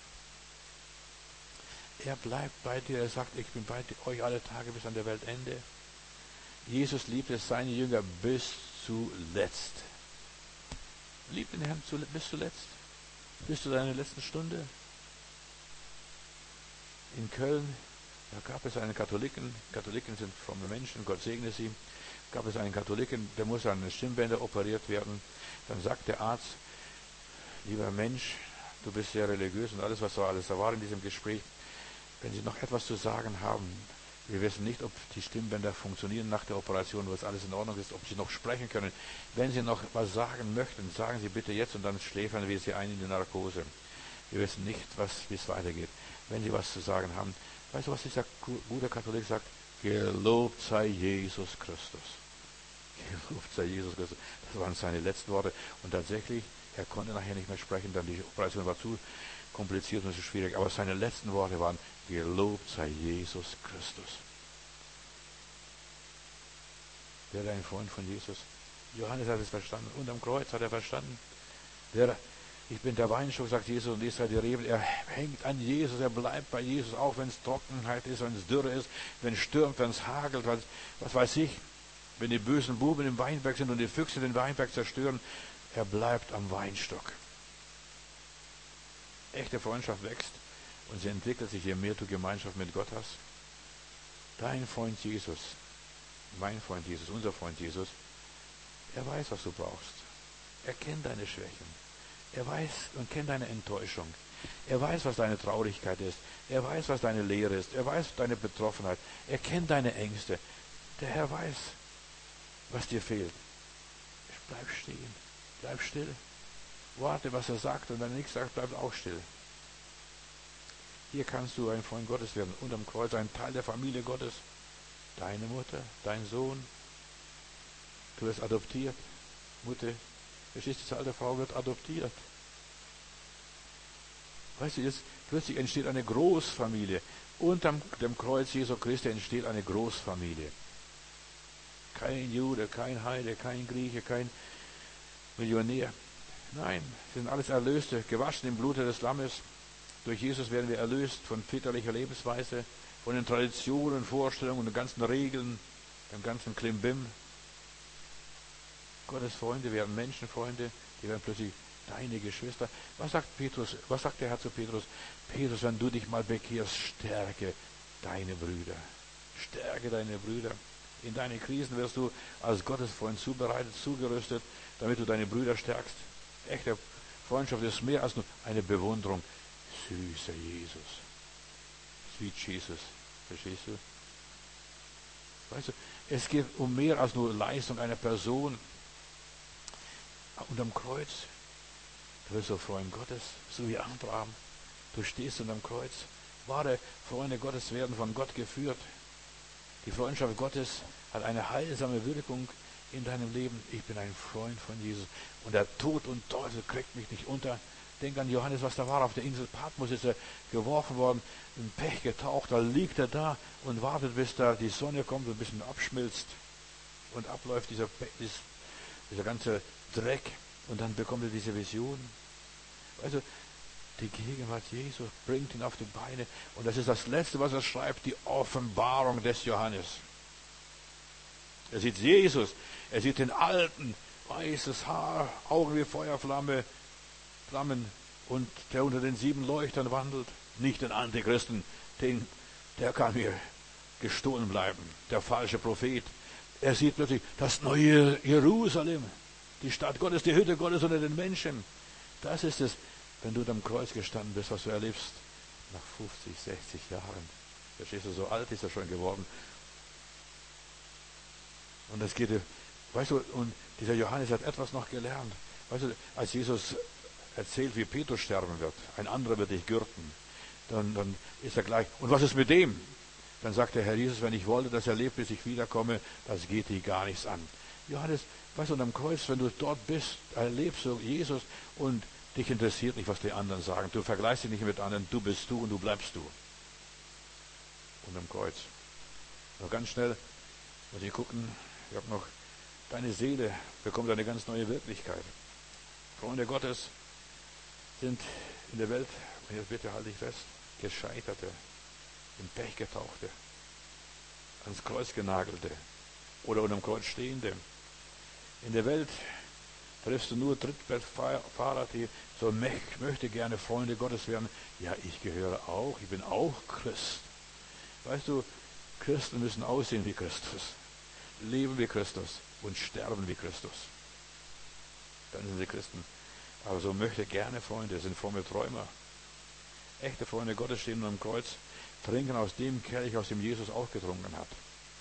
Er bleibt bei dir, er sagt, ich bin bei euch alle Tage bis an der Weltende. Jesus liebte seine Jünger bis zuletzt. Lieb den Herrn bis zuletzt. Bis zu deiner letzten Stunde. In Köln, da gab es einen Katholiken, Katholiken sind fromme Menschen, Gott segne sie, gab es einen Katholiken, der muss an den Stimmbänder operiert werden. Dann sagt der Arzt, lieber Mensch, du bist sehr religiös und alles, was so alles da war in diesem Gespräch, wenn Sie noch etwas zu sagen haben, wir wissen nicht, ob die Stimmbänder funktionieren nach der Operation, was alles in Ordnung ist, ob Sie noch sprechen können. Wenn Sie noch was sagen möchten, sagen Sie bitte jetzt und dann schläfern wir Sie ein in die Narkose. Wir wissen nicht, wie es weitergeht. Wenn Sie was zu sagen haben, weißt du, was dieser gute Katholik sagt? Gelobt sei Jesus Christus. Gelobt sei Jesus Christus. Das waren seine letzten Worte. Und tatsächlich, er konnte nachher nicht mehr sprechen, dann die Operation war zu kompliziert und so schwierig. Aber seine letzten Worte waren, gelobt sei Jesus Christus. Wäre ein Freund von Jesus. Johannes hat es verstanden. Und am Kreuz hat er verstanden. Der, ich bin der Weinstock, sagt Jesus, und Israel die Reben. Er hängt an Jesus, er bleibt bei Jesus, auch wenn es Trockenheit ist, wenn es Dürre ist, wenn es stürmt, wenn es hagelt, was, was weiß ich. Wenn die bösen Buben im Weinberg sind und die Füchse den Weinberg zerstören, er bleibt am Weinstock. Echte Freundschaft wächst und sie entwickelt sich, je mehr du Gemeinschaft mit Gott hast. Dein Freund Jesus, mein Freund Jesus, unser Freund Jesus, er weiß, was du brauchst. Er kennt deine Schwächen. Er weiß und kennt deine Enttäuschung. Er weiß, was deine Traurigkeit ist. Er weiß, was deine Leere ist. Er weiß deine Betroffenheit. Er kennt deine Ängste. Der Herr weiß, was dir fehlt. Bleib stehen. Bleib still. Warte, was er sagt, und wenn er nichts sagt, bleib auch still. Hier kannst du ein Freund Gottes werden, unterm Kreuz ein Teil der Familie Gottes. Deine Mutter, dein Sohn, du wirst adoptiert. Mutter, verstehst du, diese alte Frau wird adoptiert. Weißt du, jetzt plötzlich entsteht eine Großfamilie. Unterm dem Kreuz Jesu Christi entsteht eine Großfamilie. Kein Jude, kein Heide, kein Grieche, kein Millionär. Nein, sie sind alles Erlöste, gewaschen im Blute des Lammes. Durch Jesus werden wir erlöst von väterlicher Lebensweise, von den Traditionen, Vorstellungen und den ganzen Regeln, dem ganzen Klimbim. Gottes Freunde werden Menschenfreunde, die werden plötzlich deine Geschwister. Was sagt Petrus? Was sagt der Herr zu Petrus? Petrus, wenn du dich mal bekehrst, stärke deine Brüder. Stärke deine Brüder. In deine Krisen wirst du als Gottesfreund zubereitet, zugerüstet, damit du deine Brüder stärkst. Echte Freundschaft ist mehr als nur eine Bewunderung. Süßer Jesus. Sweet Jesus. Verstehst du? Weißt du, es geht um mehr als nur Leistung einer Person. Und am Kreuz, du bist so Freund Gottes, so wie Abraham. Du stehst unterm Kreuz. Wahre Freunde Gottes werden von Gott geführt. Die Freundschaft Gottes hat eine heilsame Wirkung in deinem Leben, ich bin ein Freund von Jesus und der Tod und Teufel kriegt mich nicht unter. Denk an Johannes, was da war, auf der Insel Patmos ist er geworfen worden, im Pech getaucht, da liegt er da und wartet, bis da die Sonne kommt und ein bisschen abschmilzt und abläuft dieser, dieser ganze Dreck und dann bekommt er diese Vision. Also die Gegenwart Jesu bringt ihn auf die Beine und das ist das Letzte, was er schreibt, die Offenbarung des Johannes. Er sieht Jesus, er sieht den Alten, weißes Haar, Augen wie Feuerflamme, Flammen und der unter den sieben Leuchtern wandelt. Nicht den Antichristen, den, der kann mir gestohlen bleiben, der falsche Prophet. Er sieht plötzlich das neue Jerusalem, die Stadt Gottes, die Hütte Gottes unter den Menschen. Das ist es, wenn du am Kreuz gestanden bist, was du erlebst nach fünfzig, sechzig Jahren. Verstehst du, so alt ist er schon geworden. Und das geht, weißt du, und dieser Johannes hat etwas noch gelernt. Weißt du, als Jesus erzählt, wie Petrus sterben wird, ein anderer wird dich gürten, dann, dann ist er gleich, und was ist mit dem? Dann sagt der Herr Jesus, wenn ich wollte, dass er lebt, bis ich wiederkomme, das geht dich gar nichts an. Johannes, weißt du, und am Kreuz, wenn du dort bist, erlebst du Jesus und dich interessiert nicht, was die anderen sagen. Du vergleichst dich nicht mit anderen, du bist du und du bleibst du. Und am Kreuz. Noch ganz schnell, muss ich gucken, ich habe noch, deine Seele bekommt eine ganz neue Wirklichkeit. Freunde Gottes sind in der Welt, und jetzt bitte halte ich fest, Gescheiterte, im Pech getauchte, ans Kreuz genagelte oder unter dem Kreuz stehende. In der Welt triffst du nur Trittbrettfahrer, die so möchte gerne Freunde Gottes werden. Ja, ich gehöre auch, ich bin auch Christ. Weißt du, Christen müssen aussehen wie Christus, leben wie Christus und sterben wie Christus. Dann sind sie Christen. Aber so möchte gerne Freunde, sind fromme Träumer. Echte Freunde Gottes stehen am Kreuz, trinken aus dem Kelch, aus dem Jesus auch getrunken hat.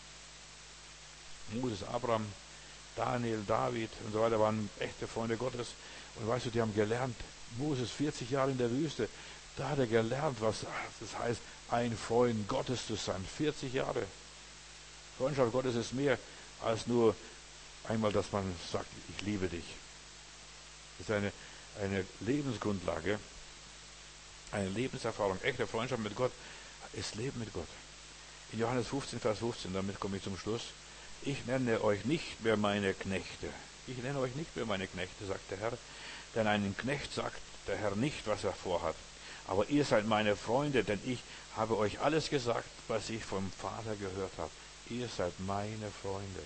Moses, Abraham, Daniel, David und so weiter waren echte Freunde Gottes. Und weißt du, die haben gelernt, Moses vierzig Jahre in der Wüste, da hat er gelernt, was das heißt, ein Freund Gottes zu sein. vierzig Jahre. Freundschaft Gottes ist mehr als nur einmal, dass man sagt, ich liebe dich. Das ist eine, eine Lebensgrundlage, eine Lebenserfahrung. Echte Freundschaft mit Gott ist Leben mit Gott. In Johannes fünfzehn, Vers fünfzehn, damit komme ich zum Schluss. Ich nenne euch nicht mehr meine Knechte. Ich nenne euch nicht mehr meine Knechte, sagt der Herr. Denn einen Knecht sagt der Herr nicht, was er vorhat. Aber ihr seid meine Freunde, denn ich habe euch alles gesagt, was ich vom Vater gehört habe. Ihr seid meine Freunde.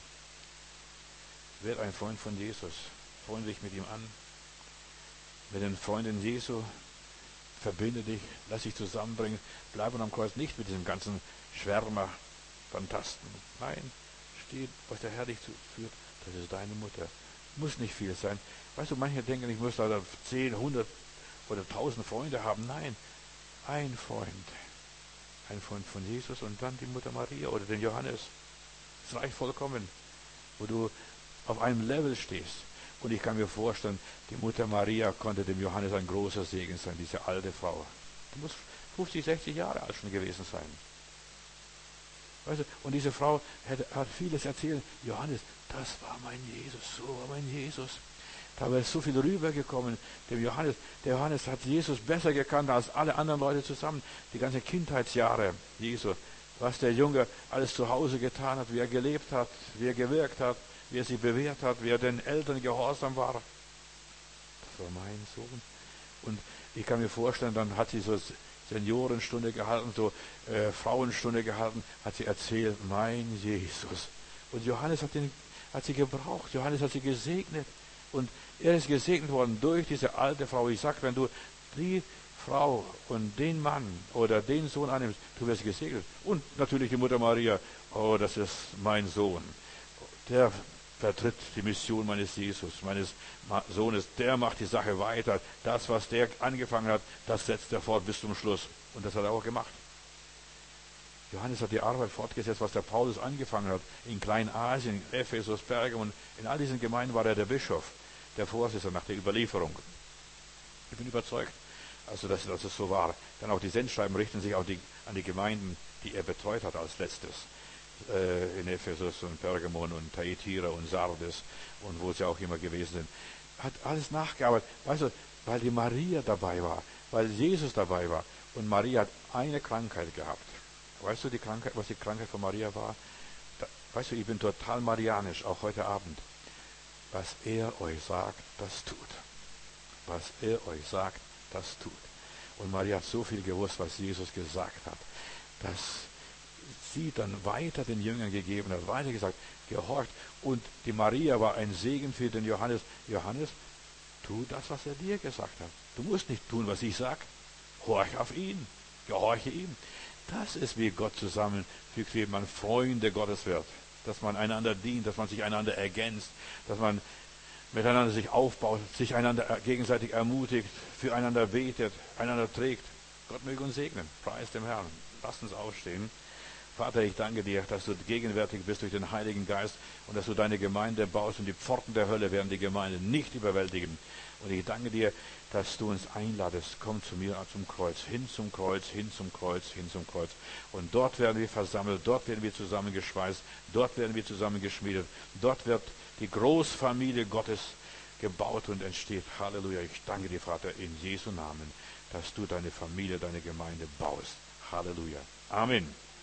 Werd ein Freund von Jesus. Freunde dich mit ihm an. Mit den Freunden Jesu. Verbinde dich. Lass dich zusammenbringen. Bleib am Kreuz nicht mit diesem ganzen Schwärmer, Fantasten. Nein, steht, was der Herr dich führt. Das ist deine Mutter. Muss nicht viel sein. Weißt du, manche denken, ich muss da zehn, hundert oder tausend Freunde haben. Nein, ein Freund. Ein Freund von Jesus und dann die Mutter Maria oder den Johannes. Das reicht vollkommen, wo du auf einem Level stehst. Und ich kann mir vorstellen, die Mutter Maria konnte dem Johannes ein großer Segen sein, diese alte Frau. Die muss fünfzig, sechzig Jahre alt schon gewesen sein. Weißt du, und diese Frau hat, hat vieles erzählt. Johannes, das war mein Jesus, so war mein Jesus. Da ist so viel rübergekommen, dem Johannes. Der Johannes hat Jesus besser gekannt als alle anderen Leute zusammen. Die ganzen Kindheitsjahre Jesu. Was der Junge alles zu Hause getan hat, wie er gelebt hat, wie er gewirkt hat, wie er sich bewährt hat, wie er den Eltern gehorsam war. Das war mein Sohn. Und ich kann mir vorstellen, dann hat sie so Seniorenstunde gehalten, so äh, Frauenstunde gehalten, hat sie erzählt, mein Jesus. Und Johannes hat, den, hat sie gebraucht, Johannes hat sie gesegnet. Und er ist gesegnet worden durch diese alte Frau. Ich sage, wenn du die Frau und den Mann oder den Sohn annimmst, du wirst gesegnet. Und natürlich die Mutter Maria, oh, das ist mein Sohn. Der vertritt die Mission meines Jesus, meines Sohnes. Der macht die Sache weiter. Das, was der angefangen hat, das setzt er fort bis zum Schluss. Und das hat er auch gemacht. Johannes hat die Arbeit fortgesetzt, was der Paulus angefangen hat. In Kleinasien, Ephesus, Pergamon und in all diesen Gemeinden war er der Bischof, der Vorsitzende nach der Überlieferung. Ich bin überzeugt, also dass, dass es so war. Dann auch die Sendschreiben richten sich auch die, an die Gemeinden, die er betreut hat als letztes. äh, in Ephesus und Pergamon und Thyatira und Sardes und wo sie auch immer gewesen sind. Hat alles nachgearbeitet. Weißt du, weil die Maria dabei war, weil Jesus dabei war. Und Maria hat eine Krankheit gehabt. Weißt du, die Krankheit, was die Krankheit von Maria war? Da, weißt du, ich bin total marianisch, auch heute Abend. Was er euch sagt, das tut. Was er euch sagt, das tut. Und Maria hat so viel gewusst, was Jesus gesagt hat, dass sie dann weiter den Jüngern gegeben hat, weiter gesagt, gehorcht. Und die Maria war ein Segen für den Johannes. Johannes, tu das, was er dir gesagt hat. Du musst nicht tun, was ich sage. Horch auf ihn, gehorche ihm. Das ist, wie Gott zusammenfügt, wie man Freunde Gottes wird. Dass man einander dient, dass man sich einander ergänzt, dass man miteinander sich aufbaut, sich einander gegenseitig ermutigt, füreinander betet, einander trägt. Gott möge uns segnen. Preis dem Herrn. Lasst uns aufstehen. Vater, ich danke dir, dass du gegenwärtig bist durch den Heiligen Geist und dass du deine Gemeinde baust und die Pforten der Hölle werden die Gemeinde nicht überwältigen. Und ich danke dir, dass du uns einladest. Komm zu mir zum Kreuz, hin zum Kreuz, hin zum Kreuz, hin zum Kreuz. Und dort werden wir versammelt, dort werden wir zusammengeschweißt, dort werden wir zusammengeschmiedet. Dort wird die Großfamilie Gottes gebaut und entsteht. Halleluja. Ich danke dir, Vater, in Jesu Namen, dass du deine Familie, deine Gemeinde baust. Halleluja. Amen.